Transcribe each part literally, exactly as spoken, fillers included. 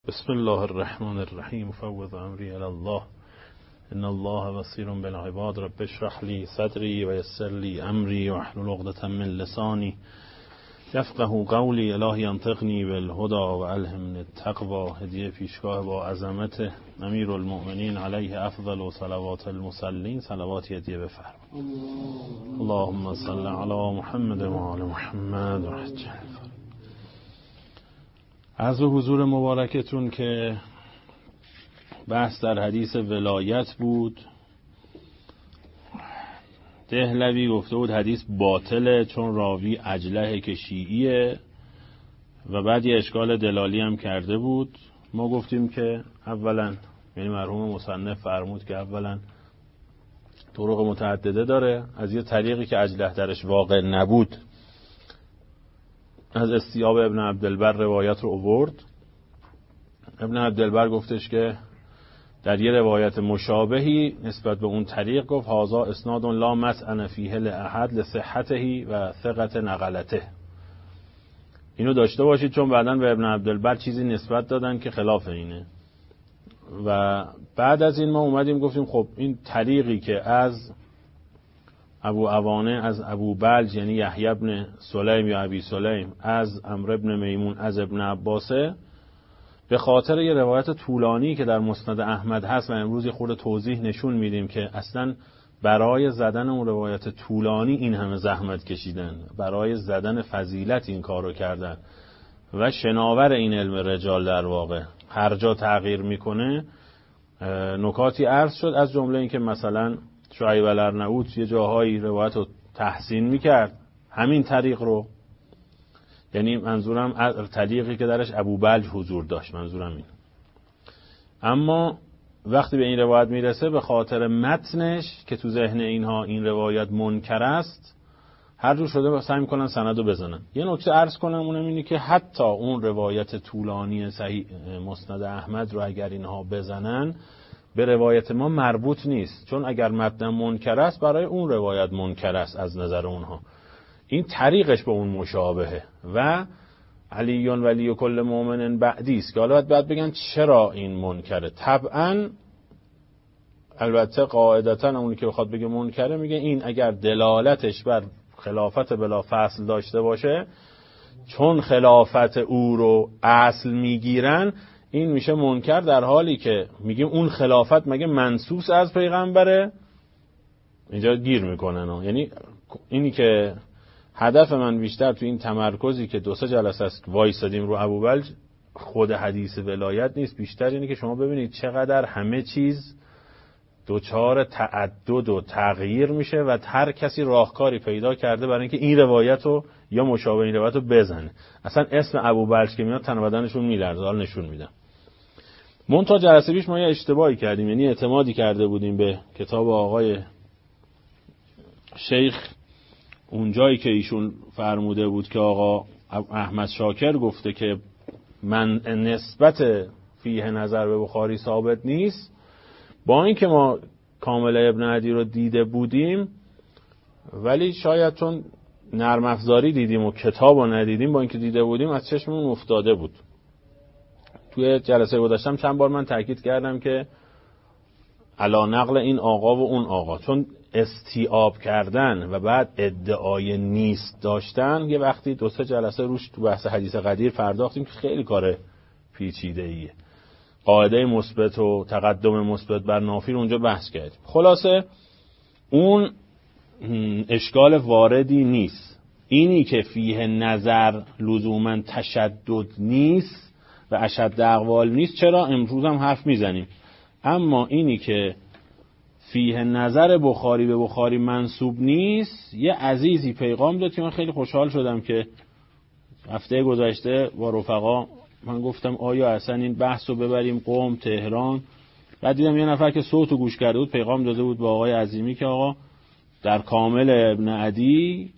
بسم الله الرحمن الرحیم فوض امری الی الله ان الله بصیر بالعباد رب اشرح لی صدری و یسر لی امری واحلل عقدة من لسانی یفقهوا قولی. الهی انطقنی بالهدی و الهمنی التقوی. هدیه پیشگاه با عظمت امیرالمؤمنین علیه افضل و صلوات المصلین. صلوات هدیه بفرما. اللهم صل علی محمد و آل محمد و عجل. عرض حضور مبارکتون که بحث در حدیث ولایت بود. دهلوی گفته بود حدیث باطله چون راوی عجله که شیعیه و بعد یه اشکال دلالی هم کرده بود. ما گفتیم که اولا یعنی مرحوم مصنف فرمود که اولا طرق متعدده داره. از یه طریقی که عجله درش واقع نبود از استیاب ابن عبدالبر روایت رو آورد. ابن عبدالبر گفتش که در یه روایت مشابهی نسبت به اون طریق گفت هذا اسناد لا مطعن فیه لاحد لصحته و ثقت نقلته. اینو داشته باشید چون بعداً به ابن عبدالبر چیزی نسبت دادن که خلاف اینه. و بعد از این ما اومدیم گفتیم خب این طریقی که از ابو عوانه از ابو بلج یعنی یحیی بن سلیم یا ابی سلیم از عمرو بن میمون از ابن عباسه، به خاطر یه روایت طولانی که در مسند احمد هست و امروز یه خورده توضیح نشون میدیم که اصلا برای زدن اون روایت طولانی این همه زحمت کشیدن، برای زدن فضیلت این کارو کردن و شناور این علم رجال در واقع هر جا تغییر میکنه. نکاتی عرض شد از جمله این که مثلا شعیب الارناؤوط یه جاهایی روایت رو تحسین میکرد همین طریق رو، یعنی منظورم طریقی که درش ابو بلج حضور داشت، منظورم این. اما وقتی به این روایت میرسه به خاطر متنش که تو ذهن اینها این روایت منکر است هر جور شده سعی میکنن سندو بزنن. یه نکته عرض کنم اونم اینه که حتی اون روایت طولانی صحیح مسند احمد رو اگر اینها بزنن به روایت ما مربوط نیست، چون اگر متن منکر است برای اون روایت منکر است از نظر اونها. این طریقش به اون مشابهه و علیون ولی کل مؤمن بعدی است که حالا باید بگن چرا این منکره. طبعا البته قاعدتا اونی که بخواد بگه منکره میگه این اگر دلالتش بر خلافت بلا فصل داشته باشه چون خلافت او رو اصل میگیرن این میشه منکر، در حالی که میگیم اون خلافت مگه منسوس از پیغمبره. اینجا گیر میکنن. یعنی اینی که هدف من بیشتر تو این تمرکزی که دو سه جلسه است وایسادیم رو ابوبلج خود حدیث ولایت نیست، بیشتر اینه که شما ببینید چقدر همه چیز دوچار تعدد و تغییر میشه و هر کسی راهکاری پیدا کرده برای اینکه این روایت رو یا مشابه این روایت رو بزنه. اصلا اسم ابوبلج که میاد تن و بدنشون میلرزه. حال نشون میدم. منتها جلسه پیش ما یه اشتباهی کردیم، یعنی اعتمادی کرده بودیم به کتاب آقای شیخ اونجایی که ایشون فرموده بود که آقا احمد شاکر گفته که من نسبت فیه نظر به بخاری ثابت نیست. با اینکه ما کامل ابن عدی رو دیده بودیم ولی شاید چون نرم افزاری دیدیم و کتاب رو ندیدیم، با اینکه دیده بودیم از چشممون افتاده بود. توی جلسه گذاشتم چند بار من تاکید کردم که علا نقل این آقا و اون آقا، چون استیعاب کردن و بعد ادعای نیست داشتن یه وقتی دو سه جلسه روش تو بحث حدیث قدیر پرداختیم که خیلی کار پیچیده ایه. قاعده مثبت و تقدم مثبت بر نافی رو اونجا بحث کردیم. خلاصه اون اشکال واردی نیست. اینی که فیه نظر لزوما تشدد نیست و اشد اقوال نیست چرا امروز هم حرف میزنیم. اما اینی که فیه نظر بخاری به بخاری منسوب نیست، یه عزیزی پیغام داد که من خیلی خوشحال شدم که هفته گذشته با رفقا من گفتم آیا اصلا این بحث رو ببریم قم تهران. بعد دیدم یه نفر که صوتو گوش کرده بود پیغام داده بود با آقای عظیمی که آقا در کامل ابن عدی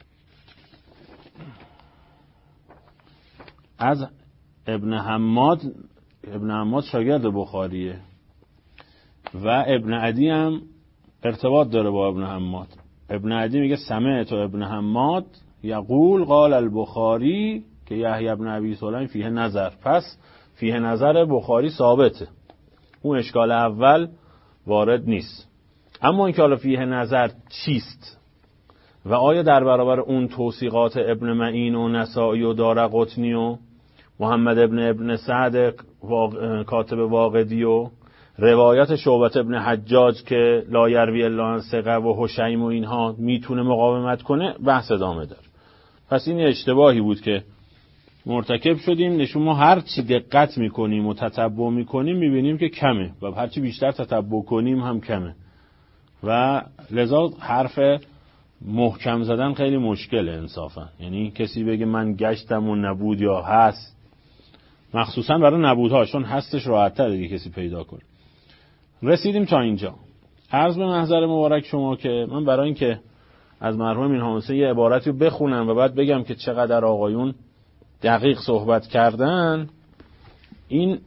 از ابن حماد، ابن حماد شاگرد بخاریه و ابن عدی هم ارتباط داره با ابن حماد. ابن عدی میگه سمعت ابن حماد یقول قال البخاری که یحیی بن ابی سلیم فیه نظر. پس فیه نظر بخاری ثابته، اون اشکال اول وارد نیست. اما اینکه حالا فیه نظر چیست و آیا در برابر اون توثیقات ابن معین و نسائی و دارقطنی و محمد ابن ابن سعد واق... کاتب واقدی و روایت شعبت ابن حجاج که لا یروی الا عن ثقه و حشیم و اینها میتونه مقاومت کنه، بحث ادامه داره. پس این اشتباهی بود که مرتکب شدیم. نشون ما هر چی دقت میکنیم و تتبع میکنیم میبینیم که کمه و هر چی بیشتر تتبع کنیم هم کمه و لذا حرف محکم زدن خیلی مشکله انصافا. یعنی کسی بگه من گشتم و نبود یا هست، مخصوصا برای نبودها، چون هستش راحت‌تر دیگه کسی پیدا کنه. رسیدیم تا اینجا. عرض به محضر مبارک شما که من برای اینکه از مرحوم مینهان حسین یه عبارتی رو بخونم و بعد بگم که چقدر آقایون دقیق صحبت کردن، این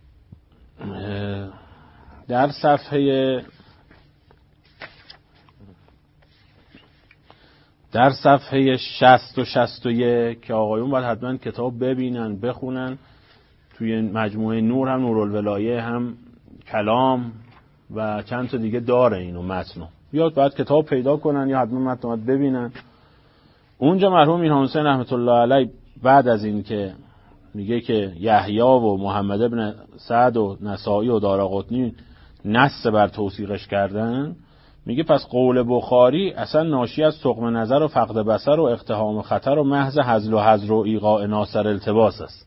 در صفحه در صفحه شصت و شصت و یک که آقایون باید حتما کتاب ببینن بخونن. توی مجموعه نور هم نورالولایه هم کلام و چند تا دیگه داره اینو متنو، یا باید کتاب پیدا کنن یا حتما متن ببینن. اونجا مرحوم مینهان حسین رحمت الله علیه بعد از این که میگه که یحیی و محمد ابن سعد و نسائی و دارقطنی نص بر توثیقش کردن، میگه پس قول بخاری اصلا ناشی از سقم نظر و فقد بصر و اقتحام خطر و محض هزل و حذر و ایقاع ناصر التباس است.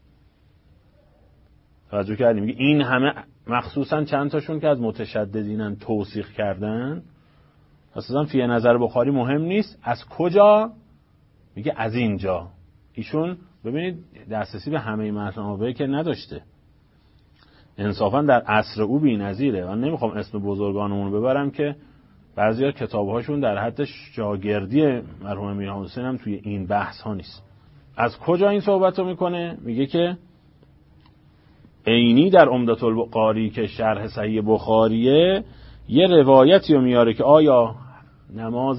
توجه کردیم؟ میگه این همه مخصوصا چند تاشون که از متشددینن توثیق کردن، اصلا فی نظر بخاری مهم نیست از کجا، میگه از اینجا. ایشون ببینید دسترسی به همه متن‌ها که نداشته، انصافا در عصر او بی‌نظیره. من نمیخوام اسم بزرگانمون ببرم که بعضیا کتاب‌هاشون در حد شاگردی مرحوم مینهان حسین هم توی این بحث ها نیست. از کجا این صحبت رو میکنه؟ میگه که عینی در عمدة القاری که شرح صحیح بخاریه یه روایتی رو میاره که آیا نماز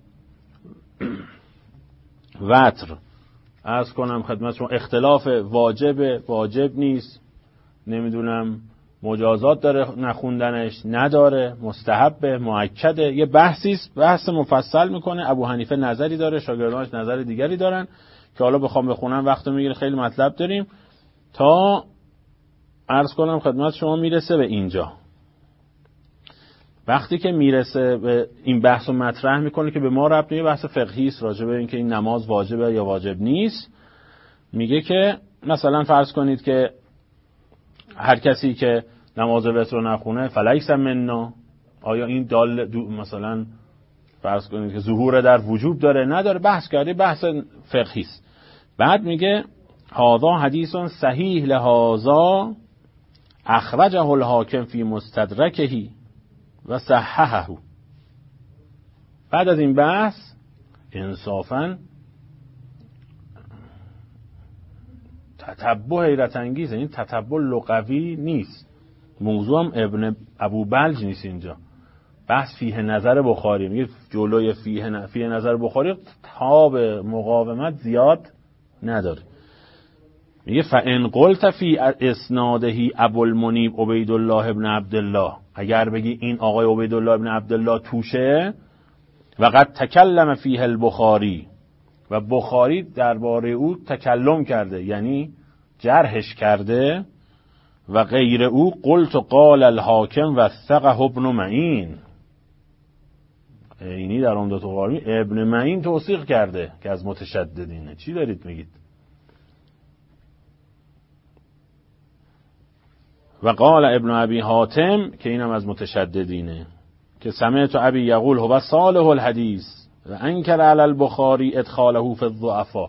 وتر عرض کنم خدمتشون اختلاف واجب واجب نیست، نمیدونم مجازات داره نخوندنش نداره، مستحب مؤکده، یه بحثیست، بحث مفصل میکنه. ابو حنیفه نظری داره، شاگردانش نظر دیگری دارن که حالا بخوام بخونم وقت میگیره، خیلی مطلب داریم. تا عرض کنم خدمت شما میرسه به اینجا. وقتی که میرسه به این بحث رو مطرح میکنه که به ما ربط نیه، بحث فقهی است راجع به این که این نماز واجبه یا واجب نیست. میگه که مثلا فرض کنید که هر کسی که نماز وتر رو نخونه فلیس منا، آیا این دال مثلا فرض کنید که ظهور در وجوب داره نداره، بحث کرده، بحث فقهی است. بعد میگه هذا حدیث صحیح لهذا اخرجه الحاکم فی مستدرکه و صححه. بعد از این بحث انصافاً تتبع حیرت انگیزه. این تتبع لغوی نیست، موضوع هم ابن ابو بلج نیست. اینجا بحث فیه نظر بخاری، میگه جلوی فیه, فیه نظر بخاری تاب مقاومت زیاد نداره. میگه فان قلت فی اسناده ابو المنیب عبید الله ابن عبدالله، اگر بگی این آقای عبید الله ابن عبدالله توشه، و قد تکلم فیه البخاری، و بخاری درباره او تکلم کرده یعنی جرحش کرده، و غیر او قلت قال الحاکم و ثقه ابن معین، اینی در عمدة القاری ابن معین توثیق کرده که از متشددینه. چی دارید میگید؟ و قال ابن ابی حاتم که اینم از متشددینه که سمعت ابی یقول هو صالح الحدیث و انکر علی البخاری ادخاله فی الضعفاء.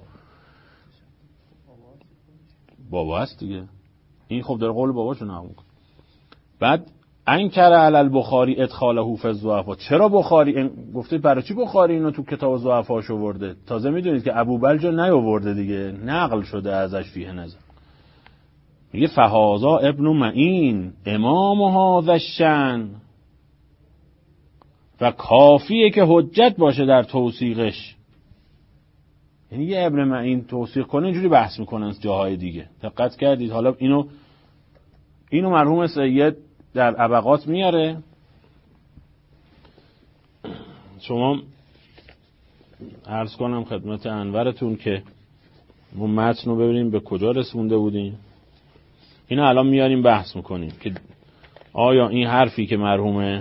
بابا هست دیگه، این خب در قول باباشو نقل کن. بعد انکر علی البخاری ادخاله فی الضعفاء، چرا بخاری گفته برای چی بخاری اینو تو کتاب ضعفاش آورده؟ تازه میدونید که ابو بلج نیاورده دیگه، نقل شده ازش فیه نظر. میگه فهذا ابن معین امام هذا الشأن، و کافیه که حجت باشه در توثیقش. یعنی یه ابن معین توثیق کنه اینجوری بحث میکنن جاهای دیگه. دقت کردید؟ حالا اینو اینو مرحوم سید در ابقات میاره. شما عرض کنم خدمت انورتون که ما متن رو ببینیم به کجا رسونده بودیم. اینو الان میاریم بحث میکنیم که آیا این حرفی که مرحوم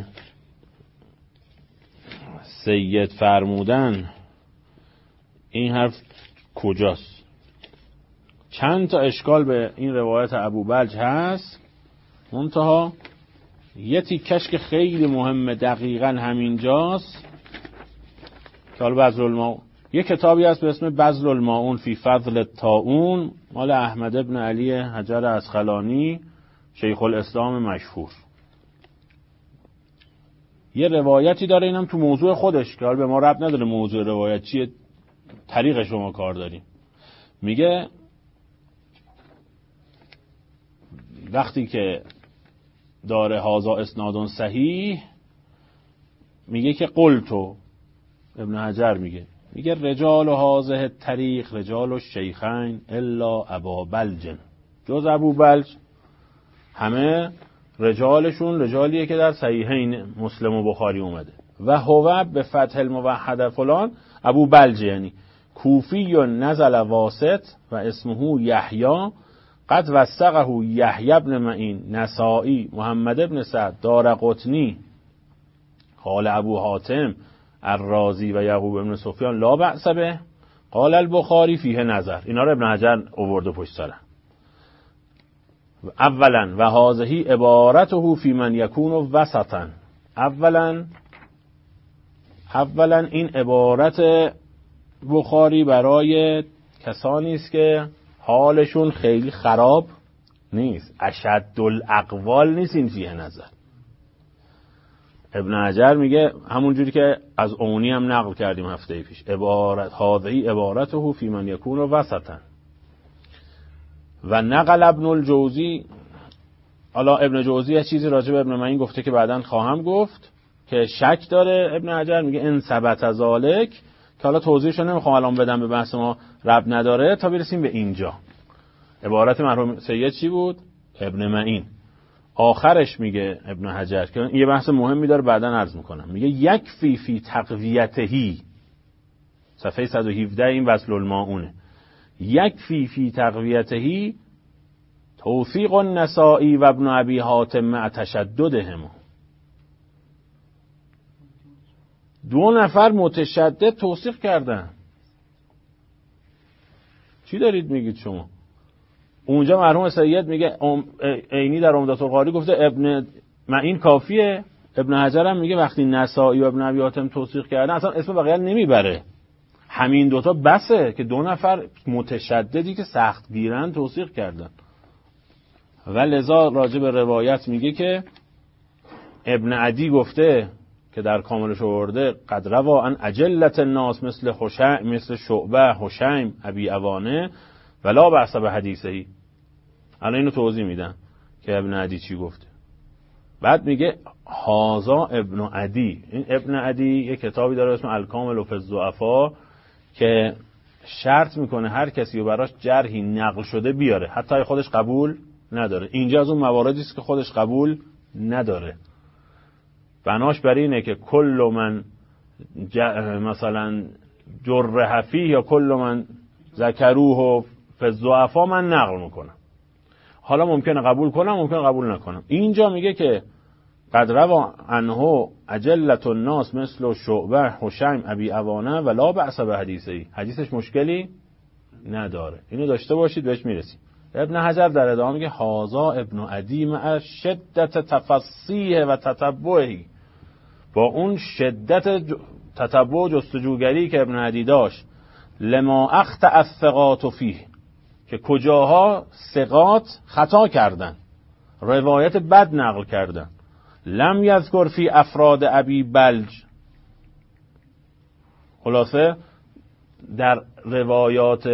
سید فرمودن این حرف کجاست. چند تا اشکال به این روایت ابوبلج هست، منتها یه تیکش که خیلی مهمه دقیقاً همینجاست که حالا بذل الماعون، یه کتابی هست به اسم بذل الماعون فی فضل الطاعون مال احمد ابن علی حجر عسقلانی شیخ الاسلام مشهور. یه روایتی داره، اینم تو موضوع خودش که حالا به ما ربط نداره موضوع روایت چیه، طریق شما کار داریم. میگه وقتی که داره هازا اسنادون صحیح، میگه که قلتو، ابن حجر میگه میگه رجال هازه طریق رجال و شیخین الا ابا بلج، جز ابو بلج همه رجالشون رجالیه که در صحیحین مسلم و بخاری اومده. و هو به فتح الموحد فلان ابو بلج، یعنی کوفی و نزل واسط و اسمه یحیی قد وثقه یحیی ابن معین نسائی محمد ابن سعد دارقطنی قال ابو حاتم الرازی و یعقوب ابن سفیان لا بأس به قال البخاری فیه نظر. اینا رو ابن حجر آورده پشت سر. اولا و هذه عبارته فی من یکون وسطا، اولا اولا این عبارت بخاری برای کسانی است که حالشون خیلی خراب نیست، اشد الاقوال نیست. این فیه نظر. ابن حجر میگه همون جوری که از اونی هم نقل کردیم هفته پیش، عبارت هذه عبارته فی من یکون وسطا. و نقل ابن الجوزی، حالا ابن جوزی یه چیزی راجع به ابن معین گفته که بعداً خواهم گفت که شک داره. ابن حجر میگه ان ثبت ذالک، که حالا توضیحشو نمیخوام الان بدم، به بحث ما ربط نداره تا برسیم به اینجا. عبارت مرحوم سید چی بود؟ ابن معین. آخرش میگه ابن حجر که یه بحث مهمی داره بعداً عرض میکنم، میگه یکفی فی تقویتهی، صفحه صد و هفده این وصل الماعونه، یکفی فی تقویتهی توثیق النسائی و ابن ابی حاتم مع تشددهم. دو نفر متشدد توثیق کردن. چی دارید میگید شما؟ اونجا مرحوم سید میگه عینی در عمدة القاری گفته ابن معین کافیه، ابن حجر هم میگه وقتی نسائی و ابن ابی حاتم توثیق کردن اصلا اسم بقیه نمیبره، همین دوتا بسه که دو نفر متشددی که سخت گیرن توثیق کردن. و لذا راجع به روایت میگه که ابن عدی گفته که در کاملش آورده قد روا عن اجلت الناس مثل حشیم مثل شعبه حشیم ابی عوانه ولا بأس به حدیثهی. الان اینو توضیح میدم که ابن عدی چی گفته. بعد میگه هازا ابن عدی. این ابن عدی یک کتابی داره اسم الکامل فی الضعفا که شرط میکنه هر کسی رو براش جرحی نقل شده بیاره، حتی خودش قبول نداره. اینجا از اون مواردی است که خودش قبول نداره. بناش بر اینه که کل من ج... مثلا جرح فیه یا کل من ذکروه فی الضعفا من نقل میکنم. حالا ممکنه قبول کنم ممکنه قبول نکنم. اینجا میگه که قد روا عنه اجلت الناس مثل شعبه حشیم ابی عوانه و لا بأس به حدیثی، حدیثش مشکلی نداره. اینو داشته باشید بهش میرسیم. ابن حجر در ادامه میگه هازا ابن عدی مع شدت تفصیح و تتبعی، با اون شدت تتبع و جستجوگری که ابن عدی داشت، لما اخطأ الثقات فیه، که کجاها ثقات خطا کردن، روایت بد نقل کردن. لم یذکر فی افراد ابی بلج، خلاصه در روایات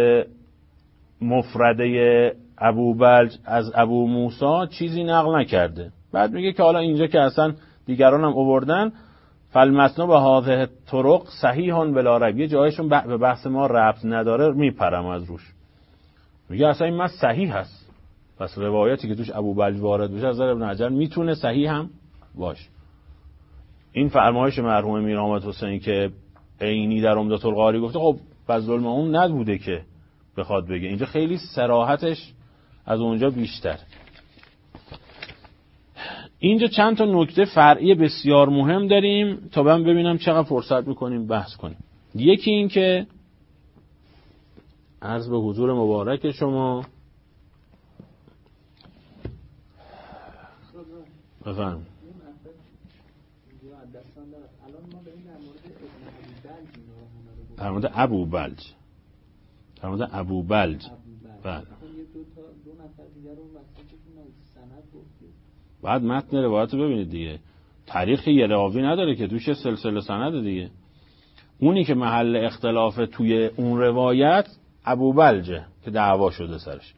مفرده ابو بلج از ابو موسی چیزی نقل نکرده. بعد میگه که حالا اینجا که اصلا دیگران هم آوردن فالمتن به هذه طرق صحیح بلا ریب، یه جایشون به بحث ما ربط نداره میپرم از روش. میگه اصلا این متن صحیح هست، پس روایتی که توش ابو بلج وارد بشه از نظر ابن حجر میتونه صحیح هم باشه. این فرمایش مرحوم میر حامد حسینی که عینی در عمدة القاری گفته، خب فضل اون نبوده که بخواد بگه، اینجا خیلی صراحتش از اونجا بیشتر. اینجا چند تا نکته فرعی بسیار مهم داریم تا من ببینم چقدر فرصت میکنیم بحث کنیم. یکی این که عرض به حضور مبارک شما بفرمایید. در مورد ابو بلج در مورد ابو بلج بله. بعد متن روایت رو ببینید دیگه، تاریخ یه راوی نداره که توش سلسله سند دیگه. اونی که محل اختلاف توی اون روایت ابو بلجه که دعوا شده سرش.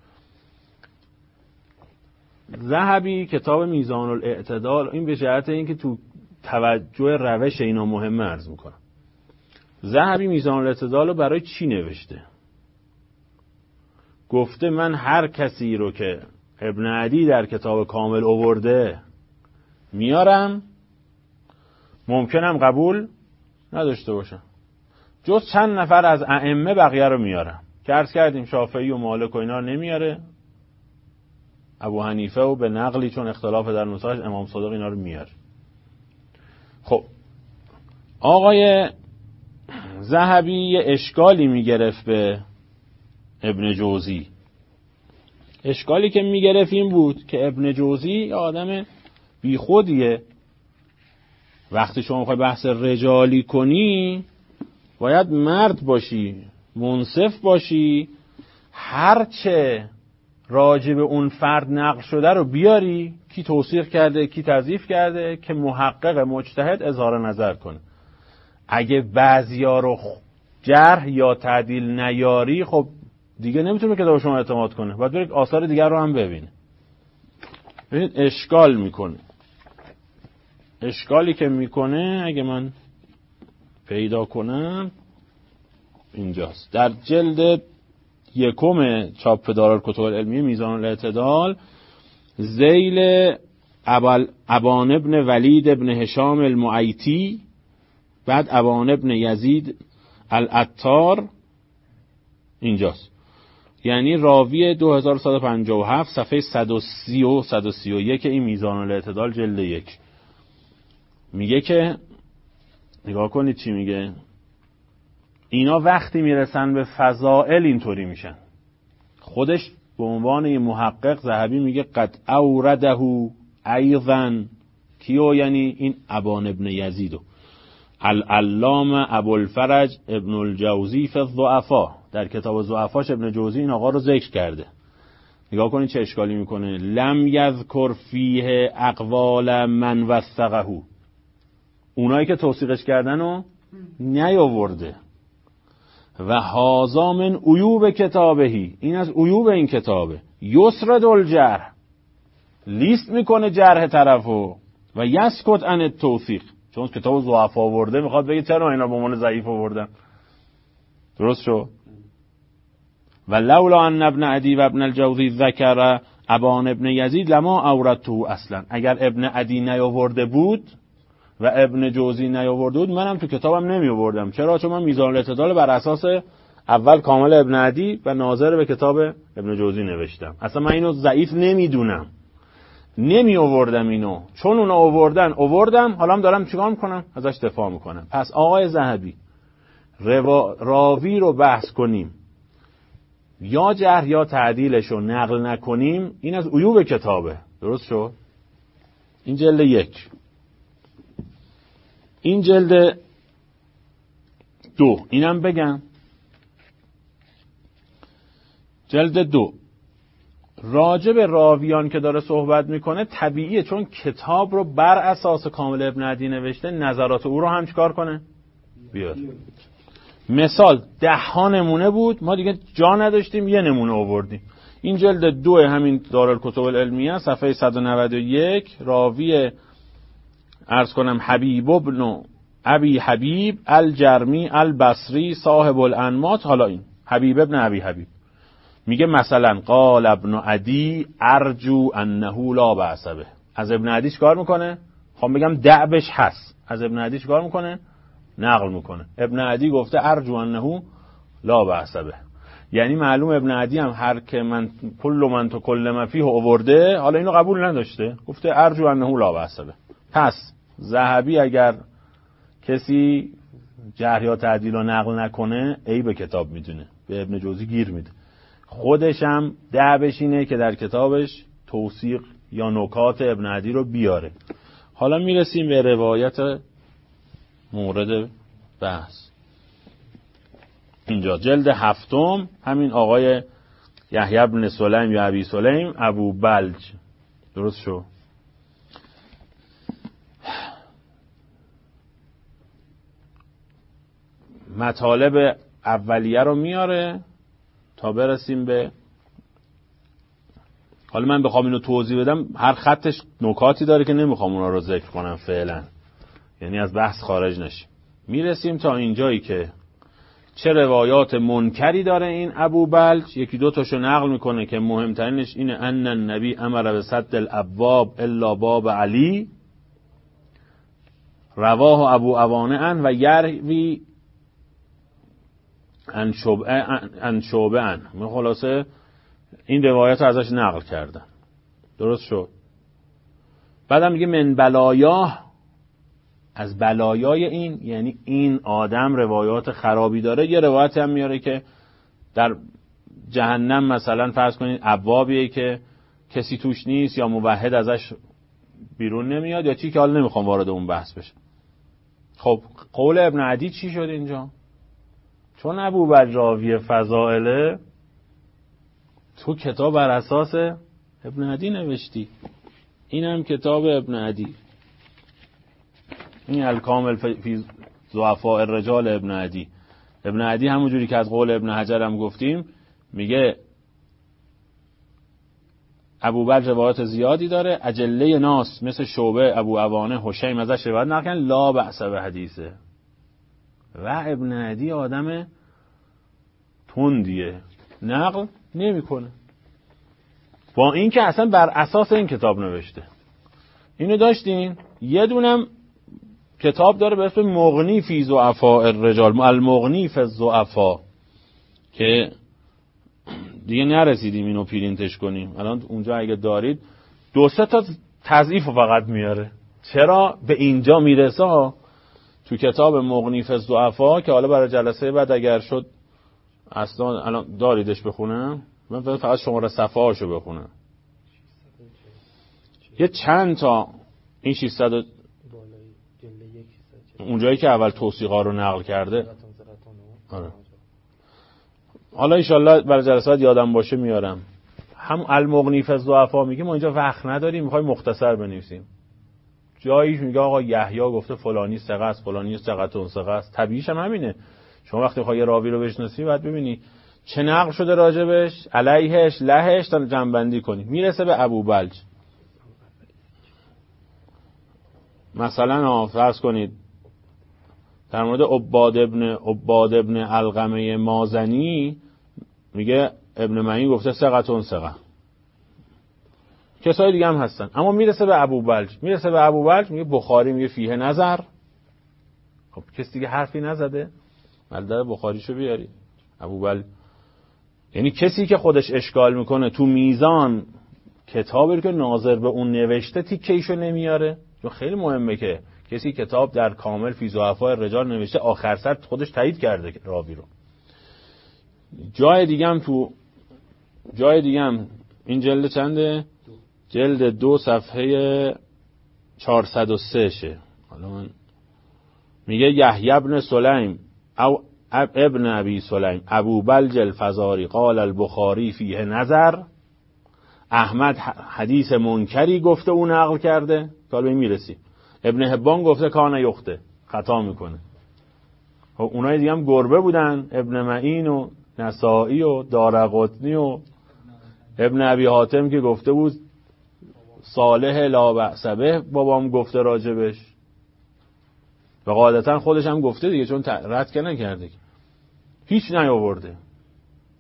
ذهبی کتاب میزان الاعتدال، این به جهت این که تو توجه روش اینا مهمه عرض میکنم. ذهبی میزان الاعتدال رو برای چی نوشته؟ گفته من هر کسی رو که ابن عدی در کتاب کامل آورده میارم، ممکنم قبول نداشته باشم، جز چند نفر از ائمه بقیه رو میارم که عرض کردیم شافعی و مالک و اینا رو نمیاره، ابو حنیفه و به نقلی چون اختلاف در نسخش امام صادق اینا رو میاره. خب آقای ذهبی یه اشکالی میگرفت به ابن جوزی. اشکالی که میگرفت این بود که ابن جوزی آدم بی خودیه، وقتی شما میخوای بحث رجالی کنی باید مرد باشی، منصف باشی، هرچه راجع به اون فرد نقل شده رو بیاری، کی توصیف کرده کی تضعیف کرده، که محقق مجتهد اظهار نظر کنه. اگه بعضیا رو جرح یا تعدیل نیاری، خب دیگه نمیتونه کتاب شما اعتماد کنه، باید بره آثار دیگر رو هم ببینه. ببینید اشکال میکنه. اشکالی که میکنه اگه من پیدا کنم اینجاست، در جلد یکم چاپ دارالکتب العلمیه میزان الاعتدال، ذیل ابان ابن ولید ابن هشام المعیتی، بعد ابان ابن یزید العطار، اینجاست. یعنی راوی دو هزار و صد و پنجاه و هفت صفحه صد و سی و صد و سی و یک این میزان الاعتدال جلد یک. میگه که نگاه کنید چی میگه، اینا وقتی میرسن به فضائل اینطوری میشن. خودش به عنوان یه محقق ذهبی میگه قد اورده ایضا، کیو؟ یعنی این ابان ابن یزیدو، العلامه ابوالفرج ابن الجوزی فی الضعفاء، در کتاب ضعفاش ابن جوزی این آقا رو ذکر کرده. نگاه کنید چه اشکالی میکنه، لم یذکر فیه اقوال من وثقه، اونایی که توثیقش کردن رو نیاورده. و هذا من عیوب کتابهی، این از عیوب این کتابه. یسرد الجرح، لیست میکنه جرح طرفو، و یسکت عن التوثیق، چون کتاب ضعف آورده میخواد بگه چرا اینا به عنوان ضعیف آوردن. درست شو؟ و لولا ان ابن عدی و ابن الجوزی ذکر ابان ابن یزید لما اوردته اصلا، اگر ابن عدی نیاورده بود و ابن جوزی نیاورده بود منم تو کتابم نمی آوردم. چرا؟ چون من میزان الاعتدال بر اساس اول کامل ابن عدی و ناظر به کتاب ابن جوزی نوشتم. اصلا من اینو ضعیف نمیدونم، نمی آوردم اینو، چون اونا آوردن آوردم، حالا هم دارم چیکار میکنم؟ ازش دفاع میکنم. پس آقای ذهبی روا... راوی رو بحث کنیم یا جرح یا تعدیلش رو نقل نکنیم، این از عیوب کتابه. درست شد؟ این جلد یک. این جلد دو، اینم بگم، جلد دو راجع به راویان که داره صحبت میکنه طبیعیه، چون کتاب رو بر اساس کامل ابن عدی نوشته، نظرات او رو هم چیکار کنه؟ بیاد. مثال ده ها نمونه بود، ما دیگه جا نداشتیم یه نمونه آوردیم. این جلد دو همین دارالکتب العلمیه صفحه صد و نود و یک، راوی عرض کنم حبیب ابن ابی حبیب الجرمی البصری صاحب الانماط. حالا این حبیب ابن ابی حبیب میگه مثلا قال ابن عدی ارجو انه لا بأس به. از ابن عدی چیکار میکنه؟ خب میگم دعبش هست. از ابن عدی چیکار میکنه؟ نقل میکنه. ابن عدی گفته ارجو انه لا بأس به، یعنی معلوم ابن عدی هم هر که من کل من تو کل ما فیه آورده، حالا اینو قبول نداشته، گفته ارجو انه لا بأس به. پس ذهبی اگر کسی جرح یا تعدیل رو نقل نکنه عیب کتاب میدونه، به ابن جوزی گیر میده. خودش هم دعوش اینه که در کتابش توثیق یا نکات ابن عدی رو بیاره. حالا میرسیم به روایت مورد بحث. اینجا جلد هفتم، همین آقای یحیی بن سلیم یا ابی سلیم ابو بلج، درست شو؟ مطالب اولیه رو میاره تا برسیم به، حالا من بخوام اینو توضیح بدم هر خطش نکاتی داره که نمیخوام اونا رو ذکر کنم فعلا، یعنی از بحث خارج نشیم. میرسیم تا اینجایی که چه روایات منکری داره این ابو بلج. یکی دو تاشو نقل میکنه که مهمترینش اینه ان النبی امر به سد الابواب الا باب علی، رواه ابو عوانه ان و یروی ان شعبه ان. من خلاصه این روایت رو ازش نقل کردم، درست شد. بعدم میگه من بلایاه، از بلایای این یعنی این آدم روایات خرابی داره. یه روایت هم میاره که در جهنم مثلا فرض کنید ابوابیه که کسی توش نیست یا موحد ازش بیرون نمیاد یا چی، که حالا نمیخوام وارد اون بحث بشم. خب قول ابن عدی چی شد اینجا؟ چون ابو بلج راوی فضائله، تو کتاب بر اساس ابن عدی نوشتی، این هم کتاب ابن عدی، این الکامل فی ضعفاء الرجال ابن عدی. ابن عدی همونجوری که از قول ابن حجر هم گفتیم میگه ابو بلج روایات زیادی داره، اجله ناس مثل شعبه، ابو عوانه، هشیم ازش روایت نقل کردن، لا بأس به حدیثه. و ابن عدی آدم تندیه، نقل نمیکنه، با این که اصلا بر اساس این کتاب نوشته. اینو داشتین. یه دونم کتاب داره به اسم مغنی فی ضعفاء الرجال، المغنی فی الضعفاء، که دیگه نرسیدیم اینو پرینتش کنیم. الان اونجا اگه دارید دو سه تا تضعیف فقط میاره. چرا به اینجا میرسه؟ تو کتاب مغنی فی الضعفاء که حالا برای جلسه بعد اگر شد اصلا الان داریدش بخونم، من فقط شماره صفحه هاشو بخونم. یه چند تا این ششصد اونجایی که اول توثیقا رو نقل کرده. آره. حالا انشالله برای جلسات یادم باشه میارم. هم المغنی فی الضعفاء میگه ما اینجا وقت نداریم، میخوایم مختصر بنویسیم. جاییش میگه آقا یحیی گفته فلانی ثقه است، فلانی ثقه ثقه است. طبیعیش هم همینه. شما وقتی میخوای راوی رو بشناسی باید ببینی چه نقل شده راجبش، علیهش، لهش، تا جمع‌بندی کنی. میرسه به ابو بلج. مثلا فرض کنید در مورد عباد ابن عباد ابن علقمه مازنی میگه ابن معین گفته ثقه ثقه. کسای دیگه هم هستن. اما میرسه به ابو بلج، میرسه به ابو بلج میگه بخاری میگه فیه نظر. خب کسی دیگه حرفی نزده، ملدر بخاریشو بیاری. ابو بلج یعنی کسی که خودش اشکال میکنه تو میزان کتابی که ناظر به اون نوشته تیکه‌ایشو نمیاره. چون خیلی مهمه که کسی کتاب در کامل فی ضعفاء الرجال نوشته، آخر سر خودش تایید کرده راوی رو. جای دیگه هم تو جای دیگه هم این جلد چنده؟ جلد دو صفحه چهارصد و سه شه. حالا من میگه یحیی بن سلیم او ابن ابی سلیم ابو بلج الفزاری قال البخاری فیه نظر. احمد حدیث منکری گفته او نقل کرده، تا به این میرسی. ابن حبان گفته کان یخته، خطا میکنه. خب اونای دیگه هم گربه بودن، ابن معین و نسائی و دارقطنی و ابن ابی حاتم که گفته بود صالح لا بأس به، بابام گفته راجبش و قاعدتا خودش هم گفته دیگه، چون رد که نکرده، هیچ نیاورده.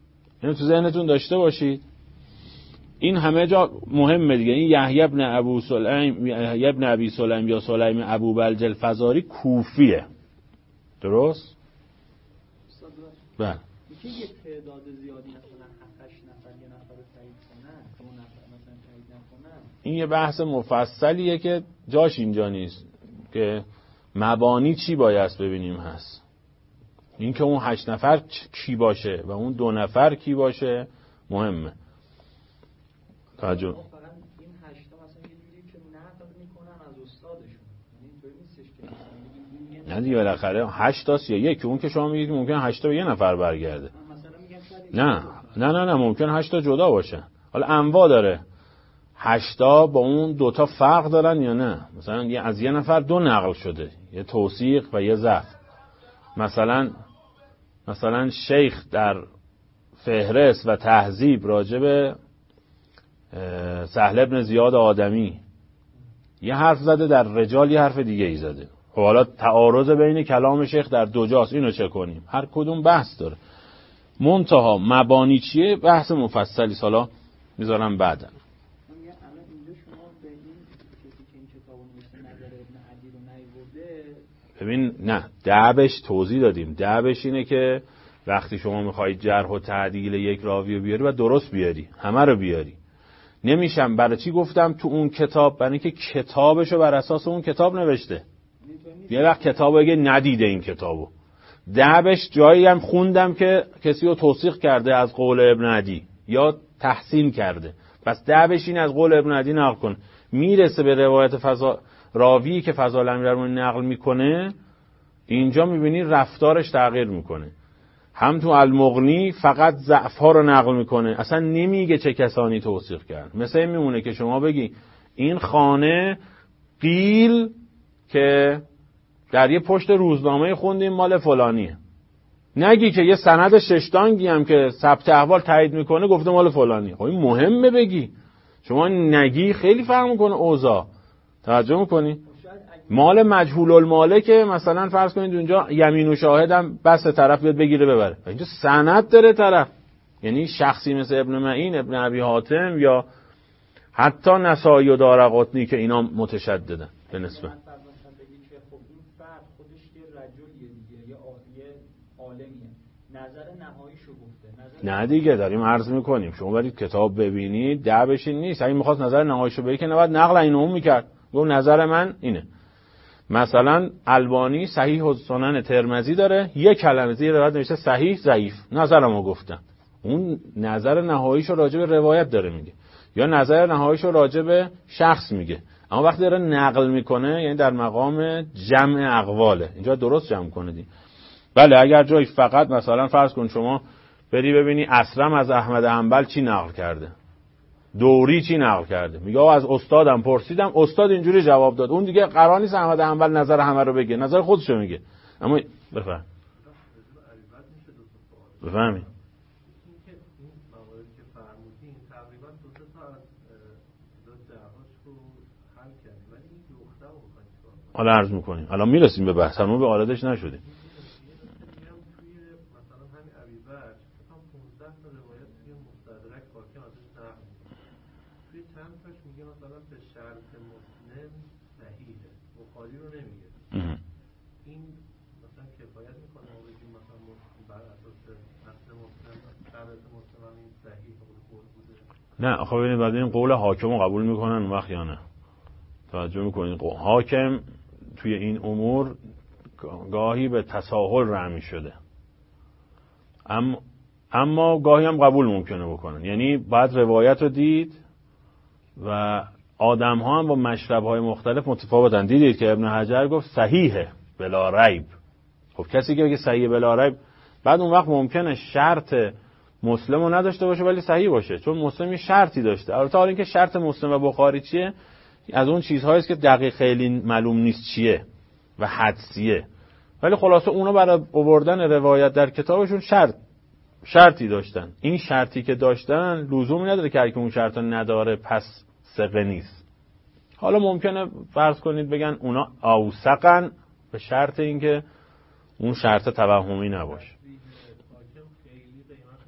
اینو تو ذهنتون داشته باشید. این همه جا مهمه دیگه. این یحیی ابن ابو سلیم، یحیی ابن ابی سلیم یا سلیم ابو بلج الفزاری کوفیه. درست؟ بله. میشه یه تعداد زیادی مثلا هفت هشت نفر یه نفر رو تایید کنن، دو نفر مثلا تایید نکنن؟ این یه بحث مفصلیه که جاش اینجا نیست که مبانی چی باید ببینیم هست. این که اون هشت نفر کی باشه و اون دو نفر کی باشه مهمه. توجه. این هشتا مثلا یه جوری که نقل میکنن از استادشون، یعنی اینطوری نیستش که نه دیگه بالاخره هشت تاست یا یک. اون که شما میگید ممکن هشت تا به یه نفر برگرده. نه نه نه نه ممکن هشت تا جدا باشه. حالا انواع داره. هشت تا با اون دوتا فرق دارن یا نه؟ مثلا یه از یه نفر دو نقل شده، یه توثیق و یه ضعف. مثلا مثلا شیخ در فهرست و تهذیب راجع به سهل بن زیاد آدمی یه حرف زده، در رجال یه حرف دیگه ای زده. خب حالا تعارض بین کلام شیخ در دو جاست، اینو چه کنیم؟ هر کدوم بحث داره. منتها مبانی چیه؟ بحث مفصلی سالا میذارم بعدا. ببین نه دعبش توضیح دادیم. دعبش اینه که وقتی شما میخواید جرح و تعدیل یک راوی رو بیاری و درست بیاری، همه رو بیاری. نمیشم. برای چی گفتم تو اون کتاب؟ برای اینکه کتابشو بر اساس اون کتاب نوشته. یه وقت کتابو اگه ندیده این کتابو، دعبش جایی هم خوندم که کسی رو توثیق کرده از قول ابن عدی یا تحسین کرده، پس دعبش این از قول ابن عدی نقل کن. میرسه به روایت فضا راوی که فضائل امیرالمومنین نقل میکنه، اینجا میبینی رفتارش تغییر میکنه. هم تو المغنی فقط ضعف‌ها رو نقل میکنه، اصلا نمیگه چه کسانی توثیق کرد. مثلا این میمونه که شما بگی این خانه قیل که در یه پشت روزنامه خوندیم مال فلانیه، نگی که یه سند ششتانگی هم که ثبت احوال تایید میکنه گفته مال فلانیه. خب این مهمه بگی. شما نگی خیلی فرق میکنه اوضاع. توجه میکنی؟ مال مجهول الماله که مثلا فرض کنید اونجا یمین و شاهدم بس طرف بیاد بگیره ببره، اینجا سند داره طرف، یعنی شخصی مثل ابن معین، ابن ابی حاتم یا حتی نسائی و دارقطنی که اینا متشددن به نسبت. نه دیگه داریم عرض میکنیم. شما برید کتاب ببینید، دعبش این نیست. اگه میخواست نظر نهاییشو بگه که نباید نقل این اون میکرد. گفت نظر من اینه. مثلا البانی صحیح سنن ترمذی داره، یک کلمه زیر روایت نوشته صحیح ضعیف، نظرمو گفتم. اون نظر نهاییشو راجع به روایت داره میگه، یا نظر نهاییشو راجع به شخص میگه. اما وقتی داره نقل میکنه یعنی در مقام جمع اقواله، اینجا درست جمع کنه دی. بله اگر جایی فقط مثلا فرض کن شما بری ببینی اسرم از احمد حنبل چی نقل کرده، دوری چی نقل کرده، میگه از استادم پرسیدم استاد اینجوری جواب داد. اون دیگه قرار نیست احمد حنبل نظر همه رو بگه، نظر خودشو میگه. اما بفهم بفهمی حالا عرض میکنیم. الان میرسیم به بحث، ما به آردش نشدیم. این مثلا کفایت میکنه ما بگیم مثلا بر اساس اصل مسلم شرط مسلم این صحیح قول بوده؟ نه خب ببینید بعد این قول حاکم رو قبول میکنن اون وقت یا نه. توجه میکنید حاکم توی این امور گاهی به تساهل رحمی شده، اما اما گاهی هم قبول ممکنه بکنن. یعنی بعد روایت رو دید و آدم ها هم با مشرب های مختلف متفاوتن. دیدید که ابن حجر گفت صحیحه بلا ریب. خب کسی که بگه صحیح بلا ریب، بعد اون وقت ممکنه شرط مسلم رو نداشته باشه ولی صحیح باشه، چون مسلم یه شرطی داشته. البته حالا اینکه شرط مسلم و بخاری چیه از اون چیزهایی است که دقیق خیلی معلوم نیست چیه و حدسیه، ولی خلاصه اونا برای آوردن روایت در کتابشون شرط شرطی داشتن. این شرطی که داشتن لزومی نداره که اگه اون شرط نداره پس ثقه نیست. حالا ممکنه فرض کنید بگن اونا اوثقن به شرط اینکه اون شرط توهمی نباشه.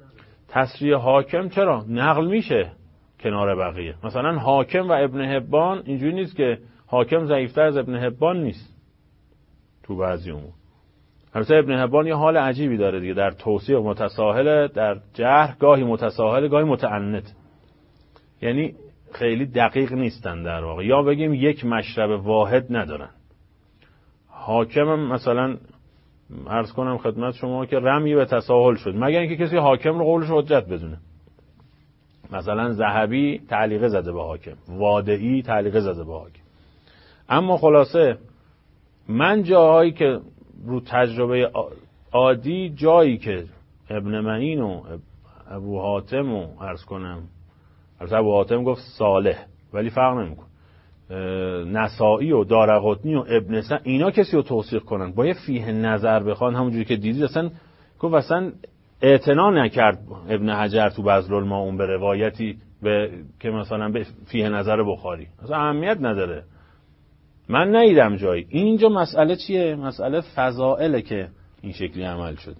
تصریح حاکم چرا نقل میشه کنار بقیه. مثلا حاکم و ابن حبان اینجوری نیست که حاکم ضعیفتر از ابن حبان نیست تو بعضی امور. البته ابن حبان یه حال عجیبی داره دیگه، در توصیف متساهل، در جرح گاهی متساهل گاهی متعنت، یعنی خیلی دقیق نیستن در واقع، یا بگیم یک مشرب واحد ندارن. حاکم مثلا عرض کنم خدمت شما که رمی به تساهل شد، مگر اینکه کسی حاکم رو قولش حجت بدونه. مثلا ذهبی تعلیقه زده به حاکم، وادعی تعلیقه زده به حاکم. اما خلاصه من جاهایی که رو تجربه عادی، جایی که ابن معین و ابو حاتم و عرض کنم، البته ابو حاتم گفت صالح ولی فرق نمیکنه، نسائی و دارقطنی و ابن سعد اینا کسی رو توثیق کنن با یه فیه نظر بخوان، همونجوری که دیدید اصلا گفت اصلا اعتنا نکرد ابن حجر تو بذل المعون به روایتی به که مثلا به فیه نظر بخاری، اصلا اهمیت نداره. من ندیدم جایی. اینجا مسئله چیه؟ مسئله فضائله که این شکلی عمل شد.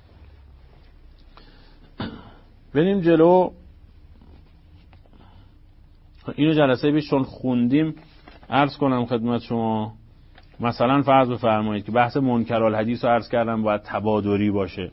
بریم جلو. اینو جلسه پیش چون خوندیم عرض کنم خدمت شما. مثلا فرض بفرمایید که بحث منکرالحدیث رو عرض کردم باید تبادری باشه.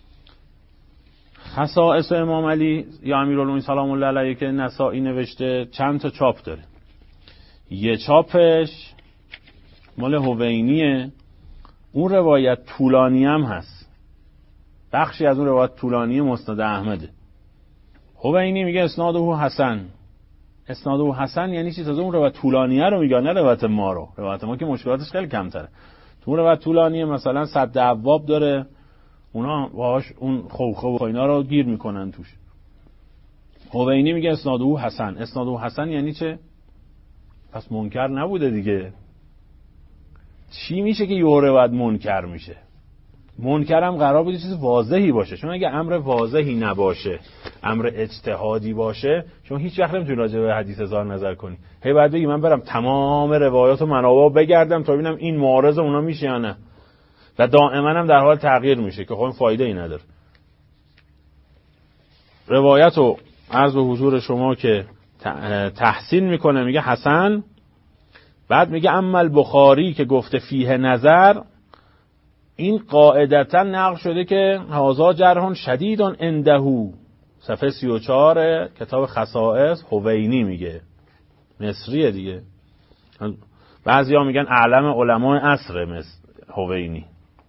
خصائص امام علی یا امیرالمومنین سلام الله علیه که نسائی نوشته چند تا چاپ داره. یه چاپش مال هوینیه، اون روایت طولانی هم هست، بخشی از اون روایت طولانی مسند احمده. هوینی میگه اسناده حسن. اسناده حسن یعنی چی؟ تازه اون روایت طولانیه رو میگه، نه روایت ما رو. روایت ما که مشکلاتش خیلی کمتره. تو اون روایت طولانیه مثلا صد ابواب داره، اونا باهاش اون خوخه و اینا رو گیر میکنن توش. هوینی میگه اسناده حسن. اسناده حسن یعنی چه؟ پس منکر نبوده دیگه. چی میشه که یه روایت منکر میشه؟ منکر هم قرار بود چیز واضحی باشه، چون اگه امر واضحی نباشه، امر اجتهادی باشه، چون هیچ وقت نمیتونی راجع به حدیث اظهار نظر کنی. هی بعد بگی من برم تمام روایات و منابع بگردم تا ببینم این معارض اونا میشه یا نه، و دائما هم در حال تغییر میشه که خب فایده ای نداره. روایت رو عرض به حضور شما که تحسین میکنه، میگه حسن. بعد میگه اما البخاری که گفته فیه نظر، این قاعدتا نقل شده که هازا جرح شدید عنده، صفحه سی و چهار کتاب خصائص هوینی میگه، مصریه دیگه. بعضیا میگن اعلم علمای عصر مصر هوینی.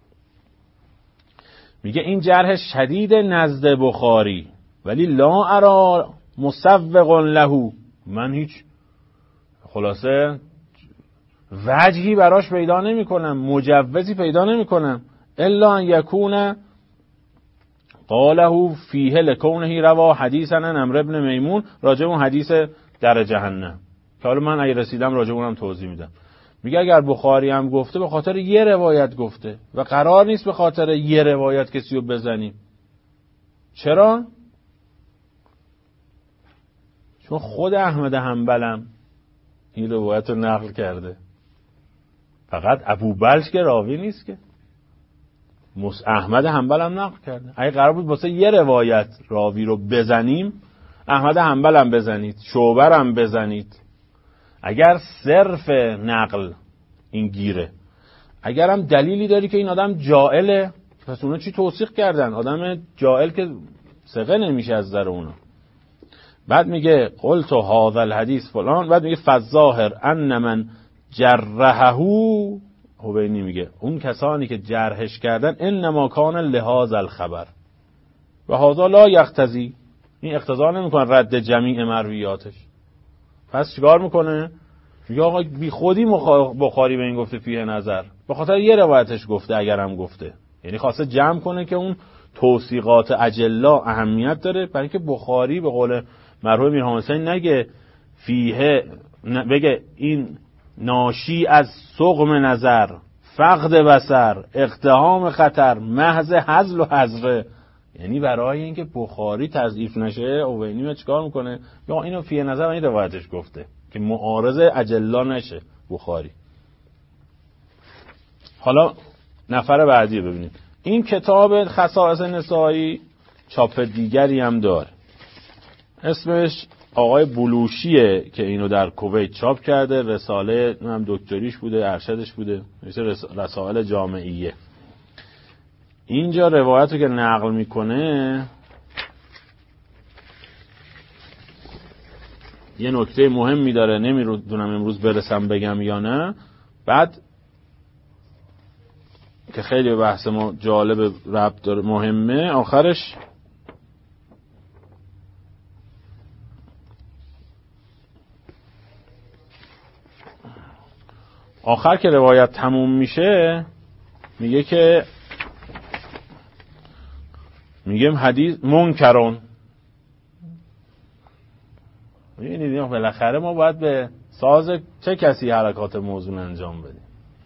میگه این جرح شدید نزد بخاری ولی لا ارا مسوق له، من هیچ خلاصه وجهی براش پیدا نمی کنم، مجوزی پیدا نمی کنم، الا ان یکون قاله فیه لکونه روا حدیثا عن عمرو بن میمون، راجع اون حدیث در جهنم که حالا من اگه رسیدم راجع اونم توضیح میدم. میگه اگر بخاری هم گفته به خاطر یه روایت گفته و قرار نیست به خاطر یه روایت کسی رو بزنیم. چرا؟ چون خود احمد حنبلم این روایت رو نقل کرده، فقط ابو بلش که راوی نیست که، احمد حنبل هم نقل کرده. اگه قرار بود واسه یه روایت راوی رو بزنیم، احمد حنبل هم بزنید، شعبه هم بزنید، اگر صرف نقل این گیره. اگر هم دلیلی داری که این آدم جاهله، پس اونا چی توثیق کردن؟ آدم جاهل که ثقه نمیشه از در اونا. بعد میگه قلت هذا الحدیث فلان، بعد میگه فالظاهر ان من جرحه، هوینی میگه اون کسانی که جرحش کردن انما کان لهذا الخبر و هذا لا یقتضی، این اقتضا نمیکنه رد جمیع مرویاتش. پس چیکار میکنه؟ میگه آقا بی خودی بخاری به این گفته فیه نظر، به خاطر یه روایتش گفته، اگرم گفته، یعنی خواسته جمع کنه که اون توثیقات اجلا اهمیت داره، برای اینکه بخاری به قول مرحوم میرحسین حسین نگه فیه، بگه این ناشی از سقم نظر، فقد بصر، اقتحام خطر، محض هزل و حذره، یعنی برای اینکه بخاری تضعیف نشه اوینی چیکار میکنه؟ یا اینو فیه نظر این روایتش گفته که معارض اجلا نشه بخاری. حالا نفر بعدی ببینید. این کتاب خصائص نسائی چاپ دیگری هم داره، اسمش آقای بلوشیه که اینو در کویت چاپ کرده، رساله هم دکتریش بوده، ارشدش بوده، رسائل جامعیه. اینجا روایت رو که نقل میکنه یه نکته مهمی داره، نمیدونم امروز برسم بگم یا نه، بعد که خیلی بحث ما جالب ربط داره مهمه، آخرش آخر که روایت تموم میشه میگه که میگم حدیث منکرون. میبینید بالاخره ما باید به ساز چه کسی حرکات موزون انجام بدیم.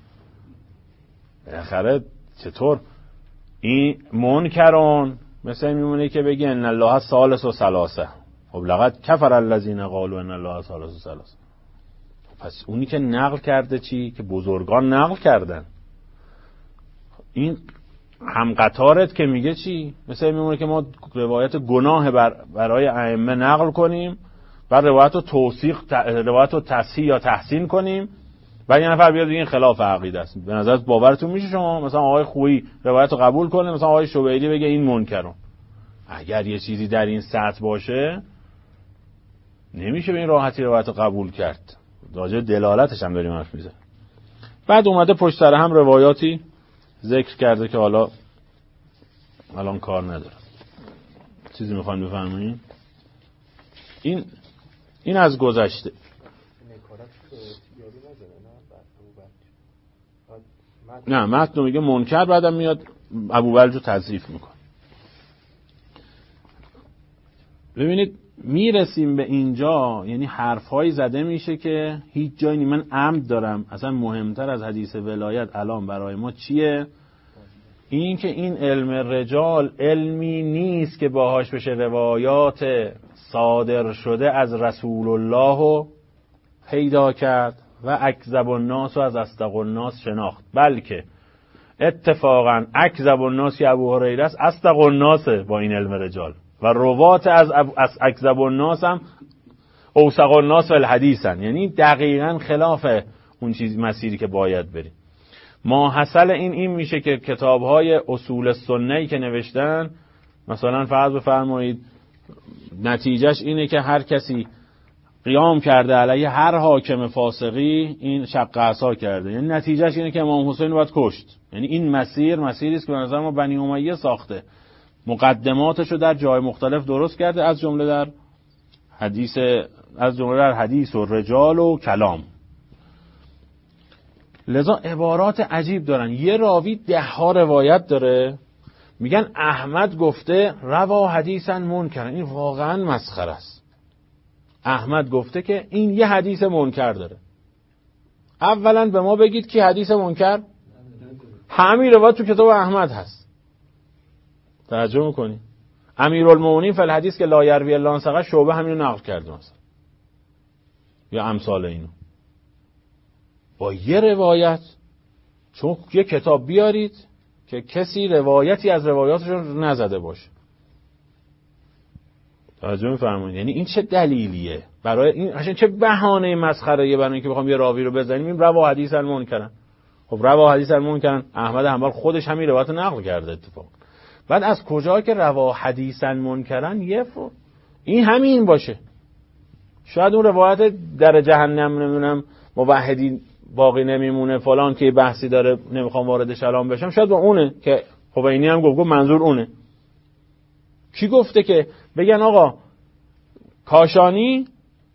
بالاخره چطور این منکرون مثل میمونه که بگی ان الله ثالث و ثلاثه، خب لقد کفر الذین قالوا ان الله ثالث و ثلاثه. پس اونی که نقل کرده چی؟ که بزرگان نقل کردن. این هم قطارت که میگه چی؟ مثل میمونه که ما روایت گناه بر برای ائمه نقل کنیم، بعد روایت رو توثیق روایت رو تصحیح یا تحسین کنیم، بعد یه نفر بیاد بگه این خلاف عقیده است. به نظر باورتون میشه شما مثلا آقای خویی روایت رو قبول کنه، مثلا آقای شبیلی بگه این منکرون؟ اگر یه چیزی در این سطح باشه نمیشه به این راحتی روایت رو قبول کرد. راجع دلالتش هم داریم حرف میزنیم. بعد اومده پشت سر هم روایاتی ذکر کرده که حالا الان کار نداره. چیزی میخوان بفرمایید؟ این این از گذشته. نه متن میگه منکر، بعدم میاد ابوبلج رو تضعیف میکنه. ببینید میرسیم به اینجا، یعنی حرفایی زده میشه که هیچ جایی من عمد دارم. اصلا مهمتر از حدیث ولایت الان برای ما چیه؟ این که این علم رجال علمی نیست که باهاش بشه روایات صادر شده از رسول الله رو پیدا کرد و اکذب الناس و از اصدق الناس شناخت، بلکه اتفاقا اکذب الناس که ابو هریره است، اصدق الناس با این علم رجال، و روات از اکذب الناس هم اوثق الناس و الحدیثن، یعنی دقیقاً خلاف اون چیز مسیری که باید بریم. ما حاصل این این میشه که کتاب‌های اصول سنه‌ای که نوشتن، مثلا فرض بفرمایید نتیجهش اینه که هر کسی قیام کرده علیه هر حاکم فاسقی این شق عصا کرده، یعنی نتیجهش اینه که امام حسین رو باید کشت. یعنی این مسیر مسیری است که به نظر ما بنی امیه ساخته، مقدماتش رو در جای مختلف درست کرده، از جمله در حدیث از جمله در حدیث و رجال و کلام. لذا عبارات عجیب دارن. یه راوی ده ها روایت داره، میگن احمد گفته روا حدیثا منکر. این واقعا مسخره است. احمد گفته که این یه حدیث منکر داره. اولا به ما بگید که حدیث منکر همین روایت تو کتاب احمد هست. توجه میکنی؟ امیرالمومنین فی الحدیث که لا یروی الا عن ثقه، شعبه همینو نقل کرده مثلا، یا امثال اینو. با یه روایت، چون یه کتاب بیارید که کسی روایتی از روایاتش رو نزده باشه. توجه می‌فرمایید؟ یعنی این چه دلیلیه برای این؟ اصلا چه بهانه مسخره‌ایه برای اینکه بخوام یه راوی رو بزنیم این روا حدیث المنکرن. خب روا حدیث المنکرن احمد حنبل خودش همین روایت نقل کرده اتفاق. بعد از کجا که روا حدیث المنکرن یه فو این همین باشه؟ شاید اون روایت در جهنم نمیدونم موحدین باقی نمیمونه فلان که بحثی داره نمیخوام واردش الان بشم، شاید با اونه که خمینی هم گفت منظور اونه. کی گفته که بگن آقا کاشانی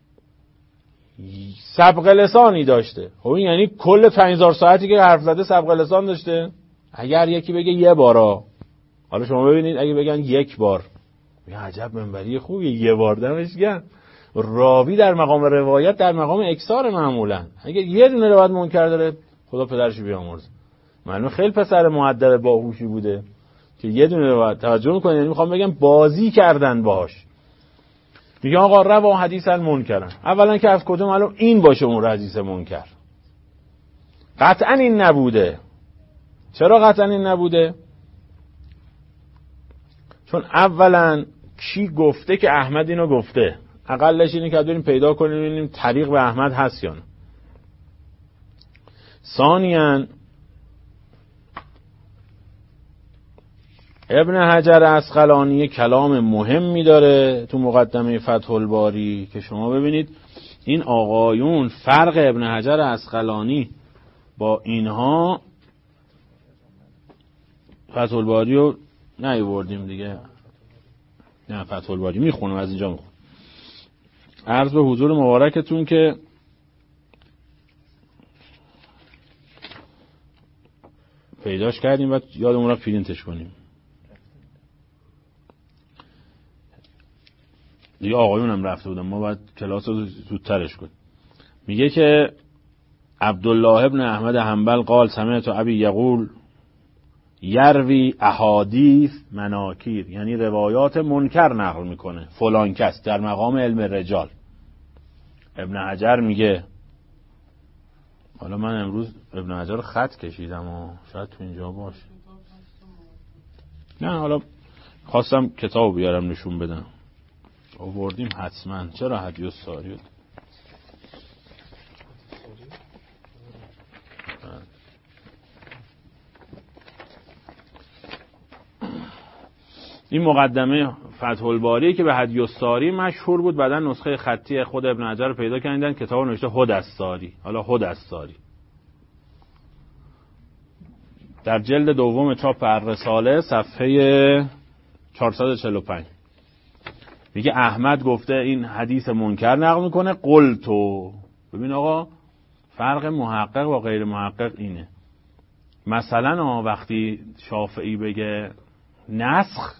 سبق لسانی داشته؟ خب این یعنی کل پنج هزار ساعتی که حرف زده سبق لسان داشته؟ اگر یکی بگه یه بارا، حالا شما ببینید اگه بگن یک بار، یه عجب منبری خوبیه، یه بار دمش گرم. راوی در مقام روایت در مقام اکثار معمولا. اگه یه دونه روایت منکر داره خدا پدرش بیامرزه، معلومه خیلی پسر مؤدب باهوشی بوده که یه دونه روایت. توجه میکنید؟ یعنی میخوام بگم بازی کردن باهاش. میگه آقا روا حدیث المنکرن، اولا که از کجا معلوم این باشه اون حدیث منکر؟ قطعا این نبوده. چرا قطعا این نبوده؟ چون اولا کی گفته که احمد اینو گفته؟ اقلش اینه که بریم پیدا کنیم ببینیم طریق به احمد هست یا نه. ثانیاً ابن حجر عسقلانی کلام مهمی داره تو مقدمه فتح الباری که شما ببینید این آقایون فرق ابن حجر عسقلانی با اینها، فتح الباری رو نیاوردیم دیگه، نه فتح الباری میخونم از اینجا میخونم. عرض به حضور مبارکتون که پیداش کردیم و یادمون رفت پرینتش کنیم. دیگه آقایون هم رفته بودن، ما باید کلاس رو زودترش کنیم. میگه که عبدالله ابن احمد حنبل قال سمعت ابی یقول یروی احادیث مناکیر، یعنی روایات منکر نقل میکنه فلان کس در مقام علم رجال. ابن حجر میگه، حالا من امروز ابن حجر خط کشیدم و شاید تو اینجا باشه، نه حالا خواستم کتاب بیارم نشون بدم، آوردیم حتما، چرا هدی و ساری بود. این مقدمه فتح الباری که به هدی الساری مشهور بود، بعدن نسخه خطی خود ابن حجر رو پیدا کردن، کتاب نوشته هدی الساری. حالا هدی الساری در جلد دوم چاپ الرساله صفحه چهارصد و چهل و پنج میگه احمد گفته این حدیث منکر نقل میکنه. قلتو، ببین آقا فرق محقق با غیر محقق اینه. مثلا وقتی شافعی بگه نسخ،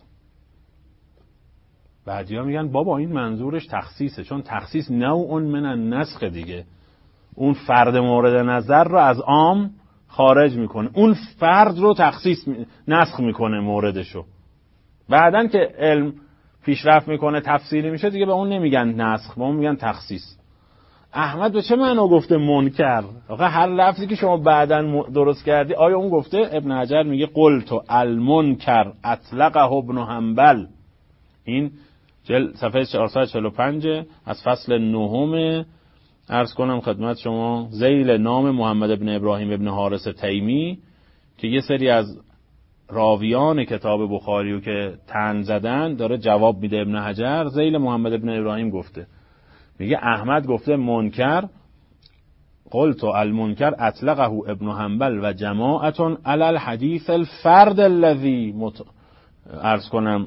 بعدیا میگن بابا این منظورش تخصیصه، چون تخصیص نوع من النسخ دیگه، اون فرد مورد نظر رو از عام خارج میکنه، اون فرد رو تخصیص می... نسخ میکنه موردشو. بعدن که علم پیشرفت میکنه تفسیری میشه دیگه به اون نمیگن نسخ، به اون میگن تخصیص. احمد به چه معنا گفته منکر؟ آخه هر لفظی که شما بعدن درست کردی آیا اون گفته؟ ابن حجر میگه قلت المنکر اطلقه ابن حنبل. این جل صفحه چهارصد و چهل و پنج از فصل نهم. عرض کنم خدمت شما ذیل نام محمد ابن ابراهیم ابن حارث تیمی که یه سری از راویان کتاب بخاری رو که طعن زدن داره جواب میده. ابن حجر ذیل محمد ابن ابراهیم گفته، میگه احمد گفته منکر، قلت المنکر اطلقه ابن حنبل و جماعت علی الحدیث الفرد الذی مت... عرض کنم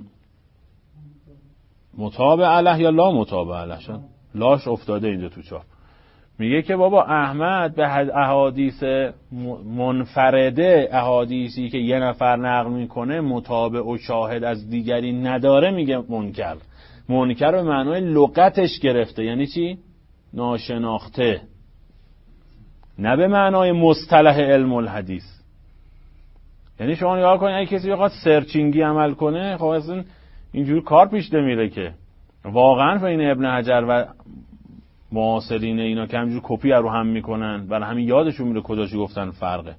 متابع علیه یا لا متابع علیه، لاش افتاده اینجا تو چاپ. میگه که بابا احمد به احادیث منفرده، احادیثی که یه نفر نقل میکنه متابع و شاهد از دیگری نداره، میگه منکر. منکر به معنای لغتش گرفته، یعنی چی؟ ناشناخته، نه به معنای مصطلح علم الحدیث. یعنی شما نگاه کنید اگه کسی بخواد سرچینگی عمل کنه، خب اصلا اینجور کار پیش نمیره که. واقعا فین ابن حجر و معاصرین اینا که همینجور کپی رو هم میکنن، برای همین یادشون میره کجاش گفتن فرقه.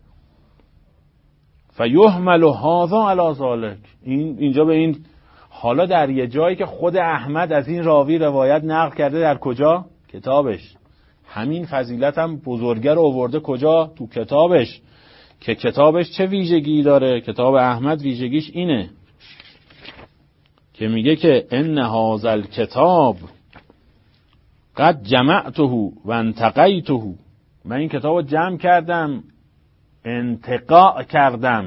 فیحمل هذا علی ذلک، این اینجا به این. حالا در یه جایی که خود احمد از این راوی روایت نقل کرده، در کجا؟ کتابش. همین فضیلت هم بزرگه رو آورده کجا؟ تو کتابش. که کتابش چه ویژگی داره؟ کتاب احمد ویژگیش اینه که میگه که ان هذا الکتاب قد جمعته و انتقیته، من این کتاب رو جمع کردم، انتقاء کردم،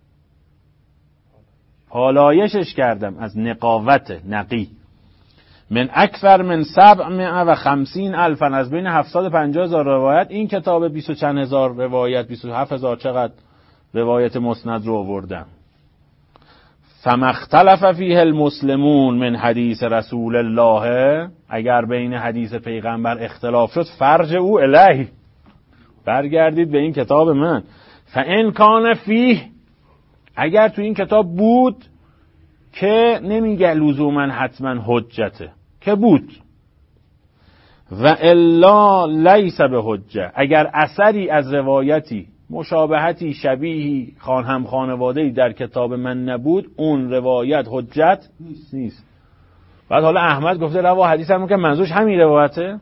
پالایشش کردم از نقاوت، نقی. من اکثر من سبعمائه و خمسین الفا، از بین هفتصد و پنجاه هزار روایت این کتاب بیست و چند هزار روایت، بیست و هفت هزار چقدر روایت مسند رو آوردم. فما اختلف فیه المسلمون من حدیث رسول الله، اگر بین حدیث پیغمبر اختلاف شد فرج او الیه، برگردید به این کتاب من. فان کان فیه، اگر تو این کتاب بود که نمیگه لزوما حتما حجته، که بود، و الا لیس به حجه، اگر اثری از روایتی مشابهتی شبیهی خان هم خانواده‌ای در کتاب من نبود، اون روایت حجت نیست. نیست. بعد حالا احمد گفته روا حدیث هم که منظورش همین روایته.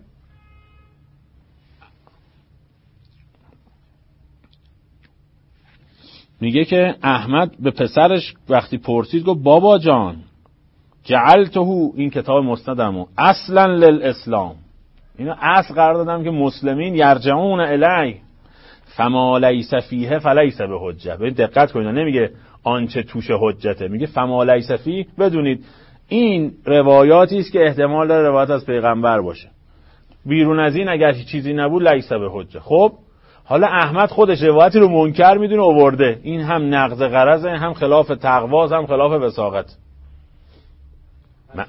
میگه که احمد به پسرش وقتی پرسید گفت بابا جان جعلته، این کتاب مسندمو اصلا للاسلام، اینو اصل قرار دادم که مسلمین یرجعون الی فما لیس فیه فلیس به حجه. ببین دقت کنید، نمیگه آنچه توش حجته، میگه فما لیس فیه. بدونید این روایاتی است که احتمال داره روایت از پیغمبر باشه، بیرون از این اگر چیزی نبود لیس به حجه. خب حالا احمد خودش روایتی رو منکر میدونه آورده، این هم نقض غرضه، هم خلاف تقوا، هم خلاف وساقت. م...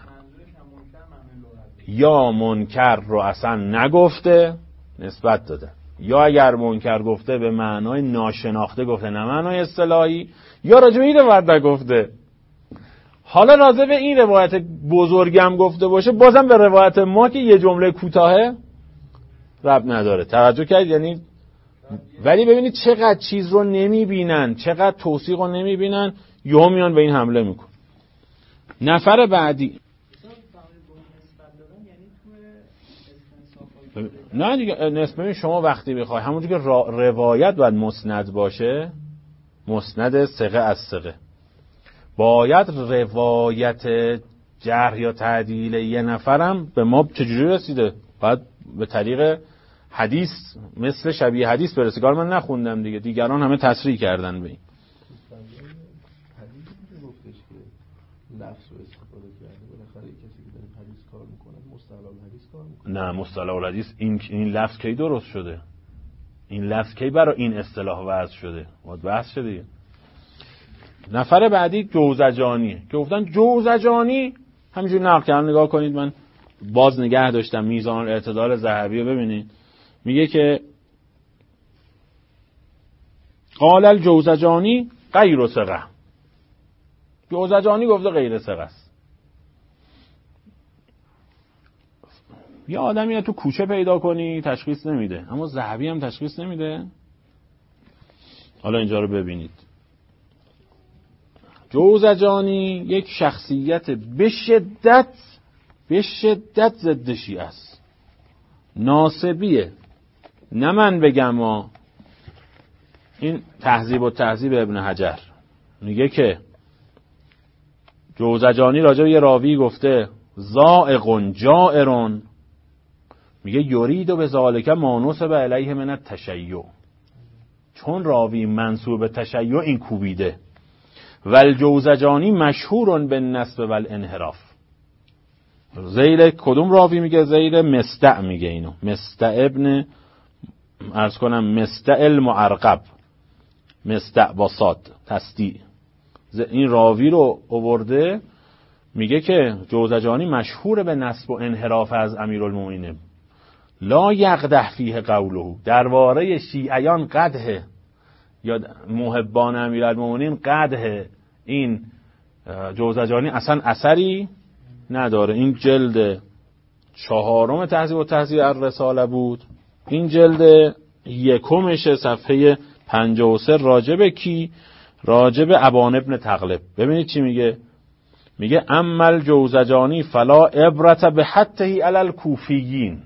یا منکر رو اصلا نگفته نسبت داده، یا اگر منکر گفته به معنای ناشناخته گفته نه معنای اصطلاحی، یا راجع به این روایت نگفته. حالا راجع به این روایت بزرگم گفته باشه، بازم به روایت ما که یه جمله کوتاهه ربط نداره. توجه کرد؟ یعنی ولی ببینید چقدر چیز رو نمیبینن، چقدر توثیق رو نمیبینن، یهو میان به این حمله میکن. نفر بعدی نه دیگه نسبت شما وقتی بخوای همونجور که روایت باید مسند باشه، مسند ثقه از ثقه، باید روایت جرح یا تعدیل یه نفرم به ما چجوری رسیده؟ باید به طریق حدیث مثل شبیه حدیث برسه. کار من نخوندم دیگه، دیگران همه تصریح کردن به این. حدیثی که گفتش که لفظ رو استفاده کرده، بالاخره کسی که داره حدیث کار میکنه مصطلح الحدیث کار میکنه. نه مصطلح الحدیث این این لفظ کی درست شده؟ این لفظ کی برای این اصطلاح وضع شده؟ باید بحث شده دیگه. نفر بعدی جوزجانیه که گفتن جوزجانی همینجوری نقل کردن. نگاه کنید، من باز نگه داشتم میزان اعتدال ذهبی رو ببینید. میگه که قال الجوزجانی غیر ثقه، جوزجانی گفته غیر ثقه است. یه آدمی رو تو کوچه پیدا کنی تشخیص نمیده، اما ذهبی هم تشخیص نمیده. حالا اینجا رو ببینید، جوزجانی یک شخصیت به شدت به شدت ضد شیعه است، ناصبیه. نه من بگم ما، این تهذیب و تهذیب ابن حجر میگه که جوزجانی راجع به یه راوی گفته زائق جائر، میگه یرید به ذالک ما نسب علیه من التشیع، چون راوی منسوب به تشیع این کوبیده. والجوزجانی مشهور بالنسب والانحراف. زیل کدوم راوی میگه؟ زیل مستع میگه اینو، مستع ابن عرض کنم مستع المعرقب، مستع باساد تصدیع. این راوی رو آورده میگه که جوزجانی مشهور به نسب و انحراف از امیرالمومنین. لا یقدح فیه قوله، درباره شیعیان قدح یا محبان امیرالمومنین قدح این جوزجانی اصلا اثری نداره. این جلد چهارم تهذیب و تهذیب الرساله بود، این جلد یکمشه صفحه پنجاه و سه. راجب کی؟ راجب ابان ابن تغلب. ببینید چی میگه؟ میگه اما الجوزجانی فلا عبرت به حتی علی الکوفیین.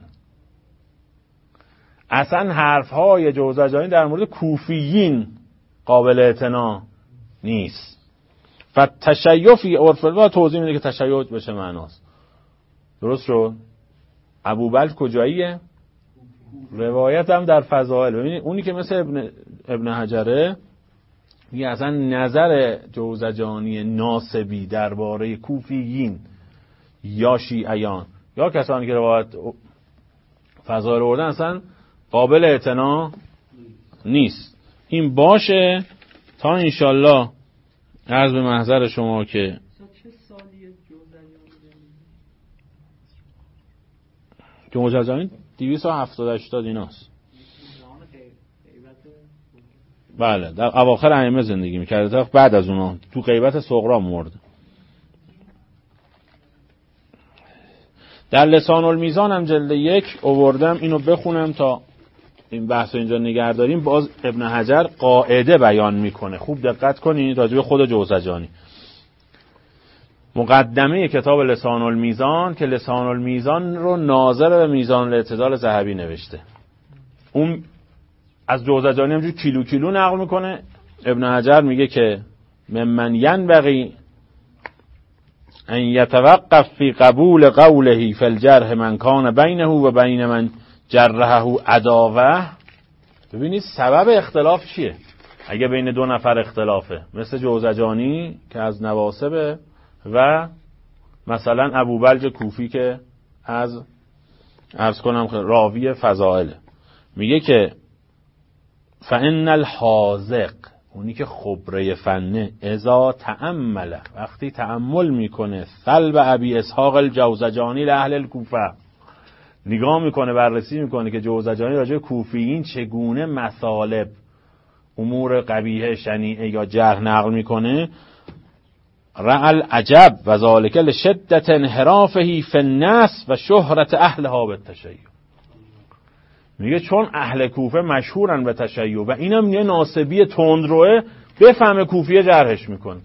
اصلا حرفهای جوزجانی در مورد کوفیین قابل اعتنا نیست. فتشیع فی عرف الوا توضیح میده که تشیع به چه معناست. درست شد؟ ابوبکر کجاییه؟ روایت هم در فضائل. ببینید اونی که مثل ابن, ابن حجره میگه اصلا نظر جوزجانی ناصبی درباره کوفیین یا شیعیان یا کسانی که روایت فضائل آوردن اصلا قابل اعتنا نیست. این باشه تا انشالله عرض به محضر شما که جوزجانی دویست و هفتاد هشتاد ایناست. بله در اواخر ائمه زندگی میکرده، بعد از اونا تو غیبت صغرا مرد. در لسان المیزان هم جلد یک آوردم، اینو بخونم تا این بحث رو اینجا نگه داریم، باز ابن حجر قاعده بیان میکنه. خوب دقت کنید راجع به خود جوزجانی. مقدمه کتاب لسان المیزان که لسان المیزان رو ناظر به میزان الاعتدال ذهبی نوشته، اون از جوزجانی همجور کیلو کیلو نقل میکنه. ابن حجر میگه که ممن ینبغی ان یتوقف فی قبول قوله فی الجرح من کان بینه و بین من جرحه عداوه. ببینید سبب اختلاف چیه؟ اگه بین دو نفر اختلافه، مثل جوزجانی که از نواسبه و مثلا ابوبلج کوفی که از عرض کنم راوی فضائل، میگه که فان الحاذق، اونی که خبره فنه، اذا تأمل، وقتی تأمل میکنه، ثلب ابی اسحاق الجوزجانی لاهل الکوفه، نگاه میکنه بررسی میکنه که جوزجانی راجع به کوفیین چگونه مطالب، امور قبیحه، شنیعه یا جرح نقل میکنه، رعل عجب و ذالک لشدت انحرافه فی الناس و شهرت اهلها بالتشیع. میگه چون اهل کوفه مشهورن به تشیع و اینم یه ناسبی تندروه، بفهمه کوفیه جرحش میکنه.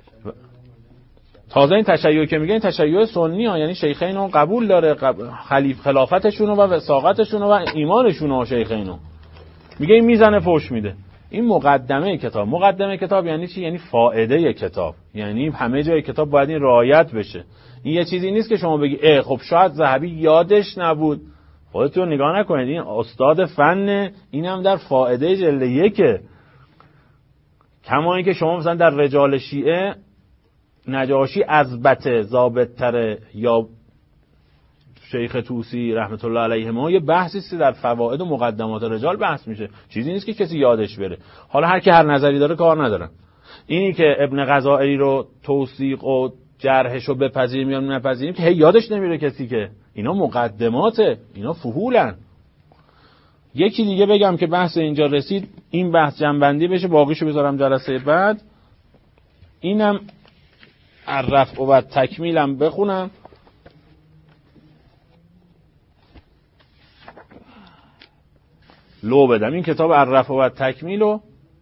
تازه این تشیع که میگه این تشیع سنی ها، یعنی شیخین ها قبول داره، خلیف خلافتشون و وساقتشون و ایمانشون ها شیخین، میگه این میزنه فوش میده. این مقدمه کتاب. مقدمه کتاب یعنی چی؟ یعنی فائده کتاب، یعنی همه جای کتاب باید این رعایت بشه. این یه چیزی نیست که شما بگی اه خب شاید ذهبی یادش نبود. خودتون نگاه نکنید، این استاد فن، اینم در فائده جلد یکه. کما اینکه شما مثلا در رجال شیعه نجاشی ازبته ضابط‌تره یا شیخ طوسی رحمت الله علیه ما، یه بحثی است در فواید و مقدمات رجال بحث میشه، چیزی نیست که کسی یادش بره. حالا هر کی هر نظری داره کار ندارم. اینی که ابن غزائری رو توثیق و جرحش رو بپذیریم یا نپذیریم که هی یادش نمیره کسی، که اینا مقدماته، اینا فحولن. یکی دیگه بگم که بحث اینجا رسید، این بحث جنبندی بشه، باقیشو بذارم جلسه بعد. اینم الرفع و تکمیلم بخونم. لو بدم این کتاب الرفع و تکمیلو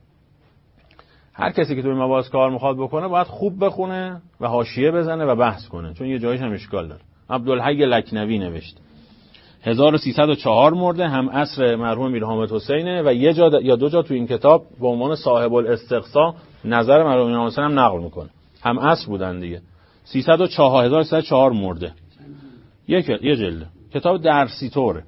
هر کسی که توی مباحث کار میخواد بکنه باید خوب بخونه و حاشیه بزنه و بحث کنه، چون یه جایش هم اشکال داره. عبدالحی لکنوی نوشت، هزار و سیصد و چهار مرده، هم عصر مرحوم میر حامد حسینه و یه جا یا دو جا تو این کتاب به عنوان صاحب الاستقصا نظر مرحوم میر حامد حسین هم نقل میکنه. هم عصر بودن دیگه. سیصد و چهار هزار و سیصد و چهار مرده. یک یه جلد. کتاب درسی طوره.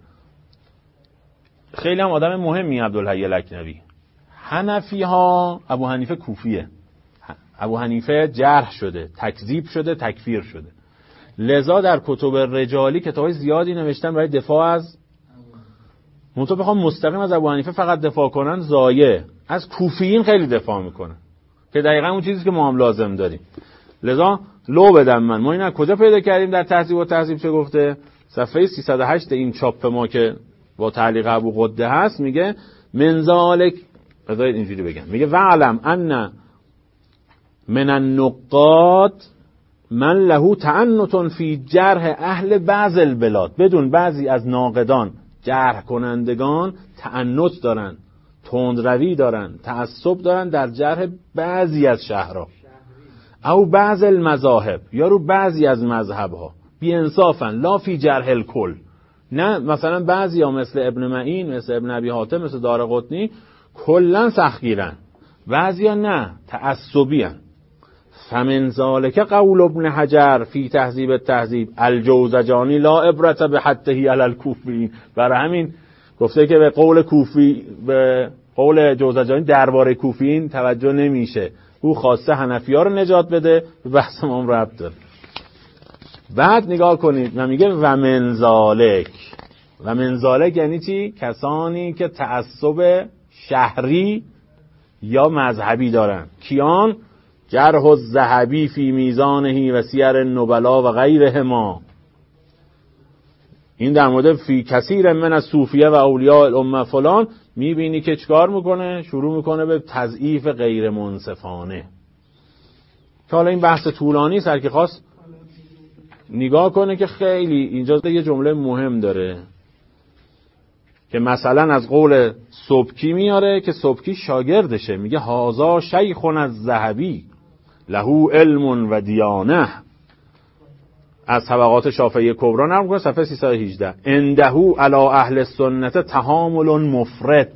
خیلی هم آدم مهمی عبدالحی لکنوی. حنفی ها، ابو حنیفه کوفیه، ابو حنیفه جرح شده، تکذیب شده، تکفیر شده، لذا در کتب رجالی کتابای زیادی نوشتن برای دفاع از، منطقه بخوام مستقیم از ابو حنیفه فقط دفاع کنن زایه، از کوفیین خیلی دفاع میکنن که دقیقا اون چیزی که ما هم لازم داریم. لذا لو بدم من، ما این از کجا پیدا کردیم؟ در تهذیب و تهذیب چه گفته؟ صفحه سیصد و هشت این چاپ ما که با تعلیق ابو قده هست، میگه منزالک، بذارید اینجوری بگم، میگه وعلم ان من النقاد من له تعنت فی جرح اهل بعض البلاد. بدون بعضی از ناقدان، جرح کنندگان تعنت دارن، تندروی دارن، تعصب دارن در جرح بعضی از شهرها، او بعض المذاهب، یا رو بعضی از مذهبها، بی انصافن لا فی جرح الکل. نه مثلا بعضی ها مثل ابن معین، مثل ابن ابی حاتم، مثل دارقطنی کلن سختگیرن، بعضی ها نه، تعصبی هن. فمن ذالک قول ابن حجر فی تهذیب التهذیب الجوزجانی لا عبرت به حته علی الکوفیین. برای همین گفته که به قول کوفی، به قول جوزجانی درباره کوفیین توجه نمیشه، او خواسته حنفی ها رو نجات بده، به بحث ما هم ربط داره. بعد نگاه کنید و میگه و من ذالک. و من ذالک یعنی چی؟ کسانی که تعصب شهری یا مذهبی دارن. کیان؟ جرح الذهبی فی میزانه و سیر النبلا و غیرهما. این در مورد فی کثیر من از صوفیه و اولیاء الامه فلان، میبینی که چکار میکنه؟ شروع میکنه به تضعیف غیر منصفانه. که حالا این بحث طولانی سر که خواست نگاه کنه که خیلی اینجا یه جمله مهم داره. که مثلا از قول سبکی میاره که سبکی شاگردشه، میگه هازا شیخون از ذهبی لهو علم و دیانه، از طبقات شافعی کبرا نقل میکنه، صفحه سیصد و هجده. اندهو علی اهل سنت تحامل مفرط،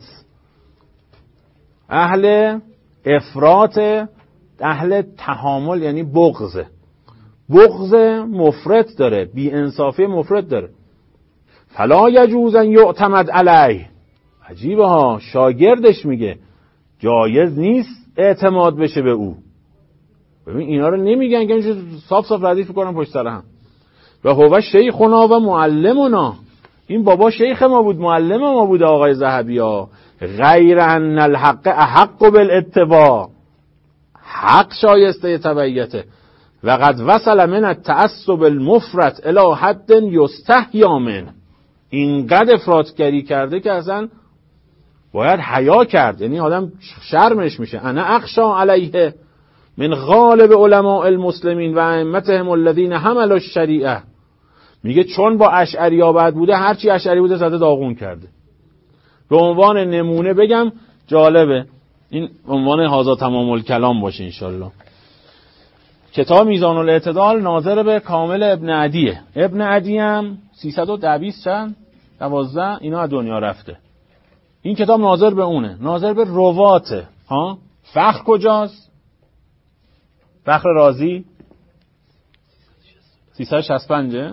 اهل افراط، اهل تحامل یعنی بغض، بغض مفرط داره، بی انصافی مفرط داره. فلا یجوز ان یعتمد علیه، عجیبه ها، شاگردش میگه جایز نیست اعتماد بشه به او. ببین اینا رو نمیگن که صاف صاف ردیف کنن پشت سر هم. و هو شیخنا و معلمنا، این بابا شیخ ما بود، معلم ما بود آقای ذهبی ها. غیر ان الحق احق بالاتباع، حق شایسته تبعیته. و قد وصل من التعصب المفرط الی حد یستحیا منه، اینقدر افراطگری کرده که اصلا باید حیا کرد، یعنی آدم شرمش میشه. انا اخشا علیه من غالب علماء المسلمین و ائمتهم الذین حملوا الشریعه، میگه چون با اشعری‌ها بعد بوده، هرچی اشعری بوده زده داغون کرده. به عنوان نمونه بگم، جالبه این عنوان هذا تمام الکلام باشه انشالله. کتاب میزان الاعتدال ناظر به کامل ابن عدیه. ابن عدی هم سیصد و بیست چند دوازده اینا از دنیا رفته. این کتاب ناظر به اونه، ناظر به رواته. ها فخر کجاست؟ فخر رازی سیصد و شصت و پنج.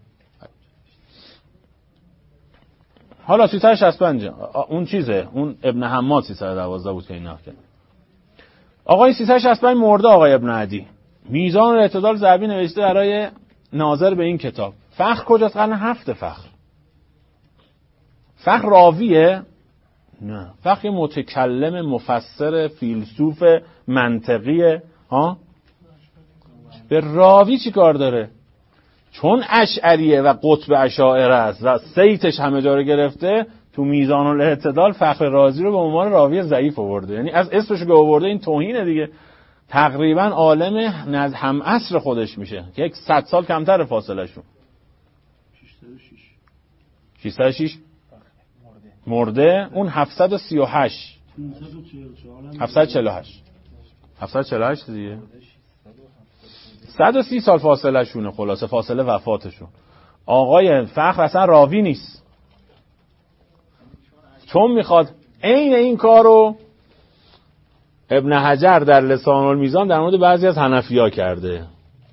حالا سیصد و شصت و پنج اون چیزه، اون ابن حماد سیصد و دوازده بود که اینا کرد. آقای سیصد و شصت و پنج مرده آقای ابن عدی. میزان الاعتدال ذهبی نوشته برای ناظر به این کتاب. فخر کجاست؟ قرن هفت. فخر فخر راویه؟ نه، فخر متکلم مفسر فیلسوف منطقیه. ها به راوی چی کار داره؟ چون اشعریه و قطب اشاعره است و سیتش همه جا رو گرفته، تو میزان الاعتدال فخر رازی رو به عنوان راوی ضعیف آورده. یعنی از اسمش که آورده این توهینه دیگه. تقریبا عالم نز هم عصر خودش میشه که یک صد سال کمتر فاصله شون. ششصد و شش مرده. اون هفتصد و سی و هشت هفتصد و چهل و هشت هفتصد و چهل و هشت دیگه، صد و سی سال فاصله شونه، خلاصه فاصله وفاتشون. آقای فخر اصلا راوی نیست، چون میخواد عین این کارو ابن حجر در لسان المیزان در مورد بعضی از حنفی‌ها کرده.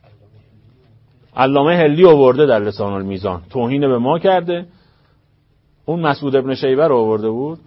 علامه هلی آورده در لسان المیزان، توهین به ما کرده. اون مسعود ابن شیبه رو آورده بود.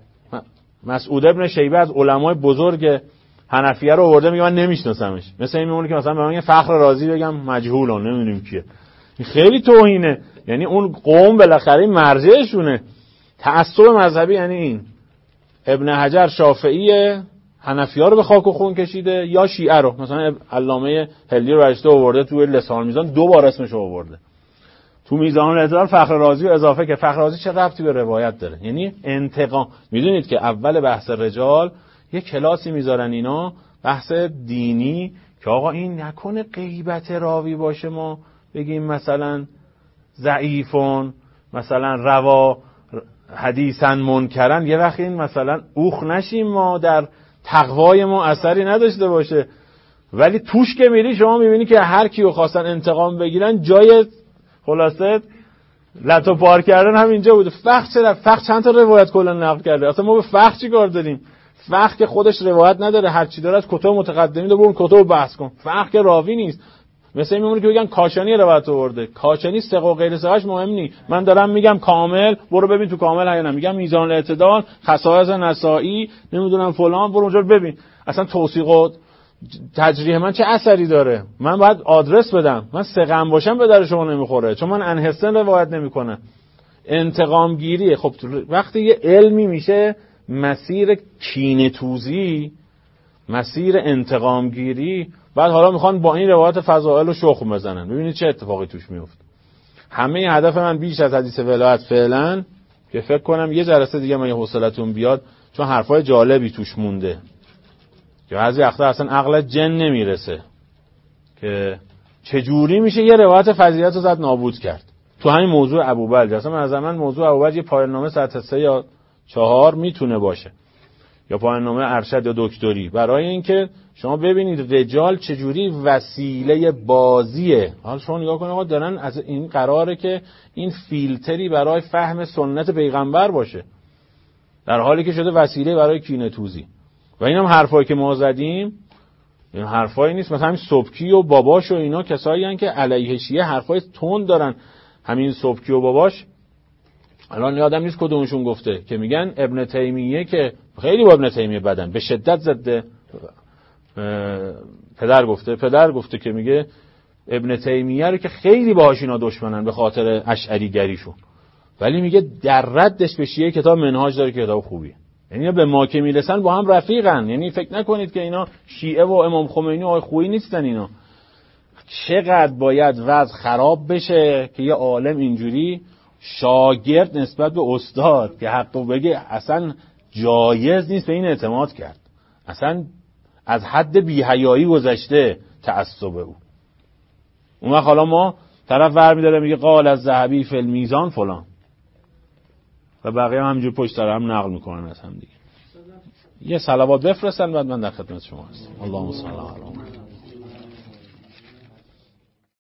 مسعود ابن شیبه از علمای بزرگ حنفیه رو آورده، میگه من نمیشناسمش. مثلا این میمونه که مثلا به من فخر رازی بگم مجهولن، نمیدونیم کیه. این خیلی توهینه. یعنی اون قوم بالاخره مرجعشونه. تعصب مذهبی یعنی این. ابن حجر شافعیه، حنفی‌ها رو به خاک و خون کشیده، یا شیعه رو. مثلا علامه هلی رو رشته آورده تو لسان میزان، دو بار اسمش رو آورده. تو میزان الاعتدال فخر رازی رو اضافه که فخر رازی چه ربطی به روایت داره؟ یعنی انتقام. میدونید که اول بحث رجال یه کلاسی میذارن اینا، بحث دینی، که آقا این نکنه غیبت راوی باشه ما بگیم مثلا ضعیفون، مثلا روا حدیثن منکرن، یه وقت این مثلا اوخ نشیم ما، در تقوای ما اثری نداشته باشه. ولی توش که میری شما میبینی که هر کیو خواستن انتقام بگیرن، جای خلاصه لتو پار کردن هم اینجا بود. فقه چرا؟ فقه چند تا روایت کلا نقل کرده. اصلا ما به فقه چی کار داریم؟ فقه که خودش روایت نداره، هر چی داره از کتب متقدمین داره، برون کتب بحث کن. فقه که راوی نیست. مثلا میمونه که بگن کاشانی روایت آورده. کاشانی ثقه و غیر ثقهش مهم نیست. من دارم میگم کامل، برو ببین تو کامل یا نه. میگم میزان الاعتدال، خصائص نسائی، نمیدونم فلان، برو اونجا ببین. اصلا توثیق و تجریح من چه اثری داره؟ من باید آدرس بدم. من ثقه باشم به در شما نمیخوره، چون من انحسن روایت نمیکنم. انتقام گیریه. خب وقتی یه علمی میشه مسیر کینه توزی، مسیر انتقام گیری، بعد حالا میخوان با این روایت فضائل و شخم بزنن. ببینید چه اتفاقی توش میفته. همه هدف من بیش از حدیث ولایت فعلا، که فکر کنم یه جلسه دیگه من یه حوصلتون بیاد، چون حرفای جالبی توش مونده که بعضی وقتا اصلا عقل جن نمیرسه که چجوری میشه یه روایت فضیلت رو زد نابود کرد. تو همین موضوع ابوبلج. اصلا من از من موضوع ابوبلج یه پایان نامه سطح سه یا چهار میتونه باشه، یا پایان نامه ارشد یا دکتری، برای اینکه شما ببینید رجال چجوری وسیله بازیه. حالا شما نگاه کنید آقا دارن از این قراره که این فیلتری برای فهم سنت پیغمبر باشه، در حالی که شده وسیله برای کینه توزی. و این هم حرفایی که ما زدیم این حرفایی نیست. مثلا همین سبکی و باباش و اینا کسایی هستن که علیه شیعه حرفای تند دارن. همین سبکی و باباش الان یادم نیست کدومشون گفته که میگن ابن تیمیه که خیلی با ابن تیمیه بدن، به شدت ضد پدر گفته پدر گفته که میگه ابن تیمیه رو که خیلی باهاش اینا دشمنن به خاطر اشعری گریشون، ولی میگه در ردش به شیعه کتاب منهاج داره که کتاب خوبیه. یعنی به ما که میرسن با هم رفیقن. یعنی فکر نکنید که اینا شیعه و امام خمینی و آقای خویی نیستن. اینا چقدر باید وضع خراب بشه که یه عالم اینجوری شاگرد نسبت به استاد که حقو بگه اصلا جایز نیست به این اعتماد کرد، اصلا از حد بی‌حیایی گذشته تعصب او. اون وقت حالا ما طرف ور می‌داره میگه قال از ذهبی فی المیزان فلان و بقیه هم همینجور پشت سر هم نقل میکنن از هم دیگه. یه صلوات بفرستن بعد من در خدمت شما هستم. اللهم صل علی محمد.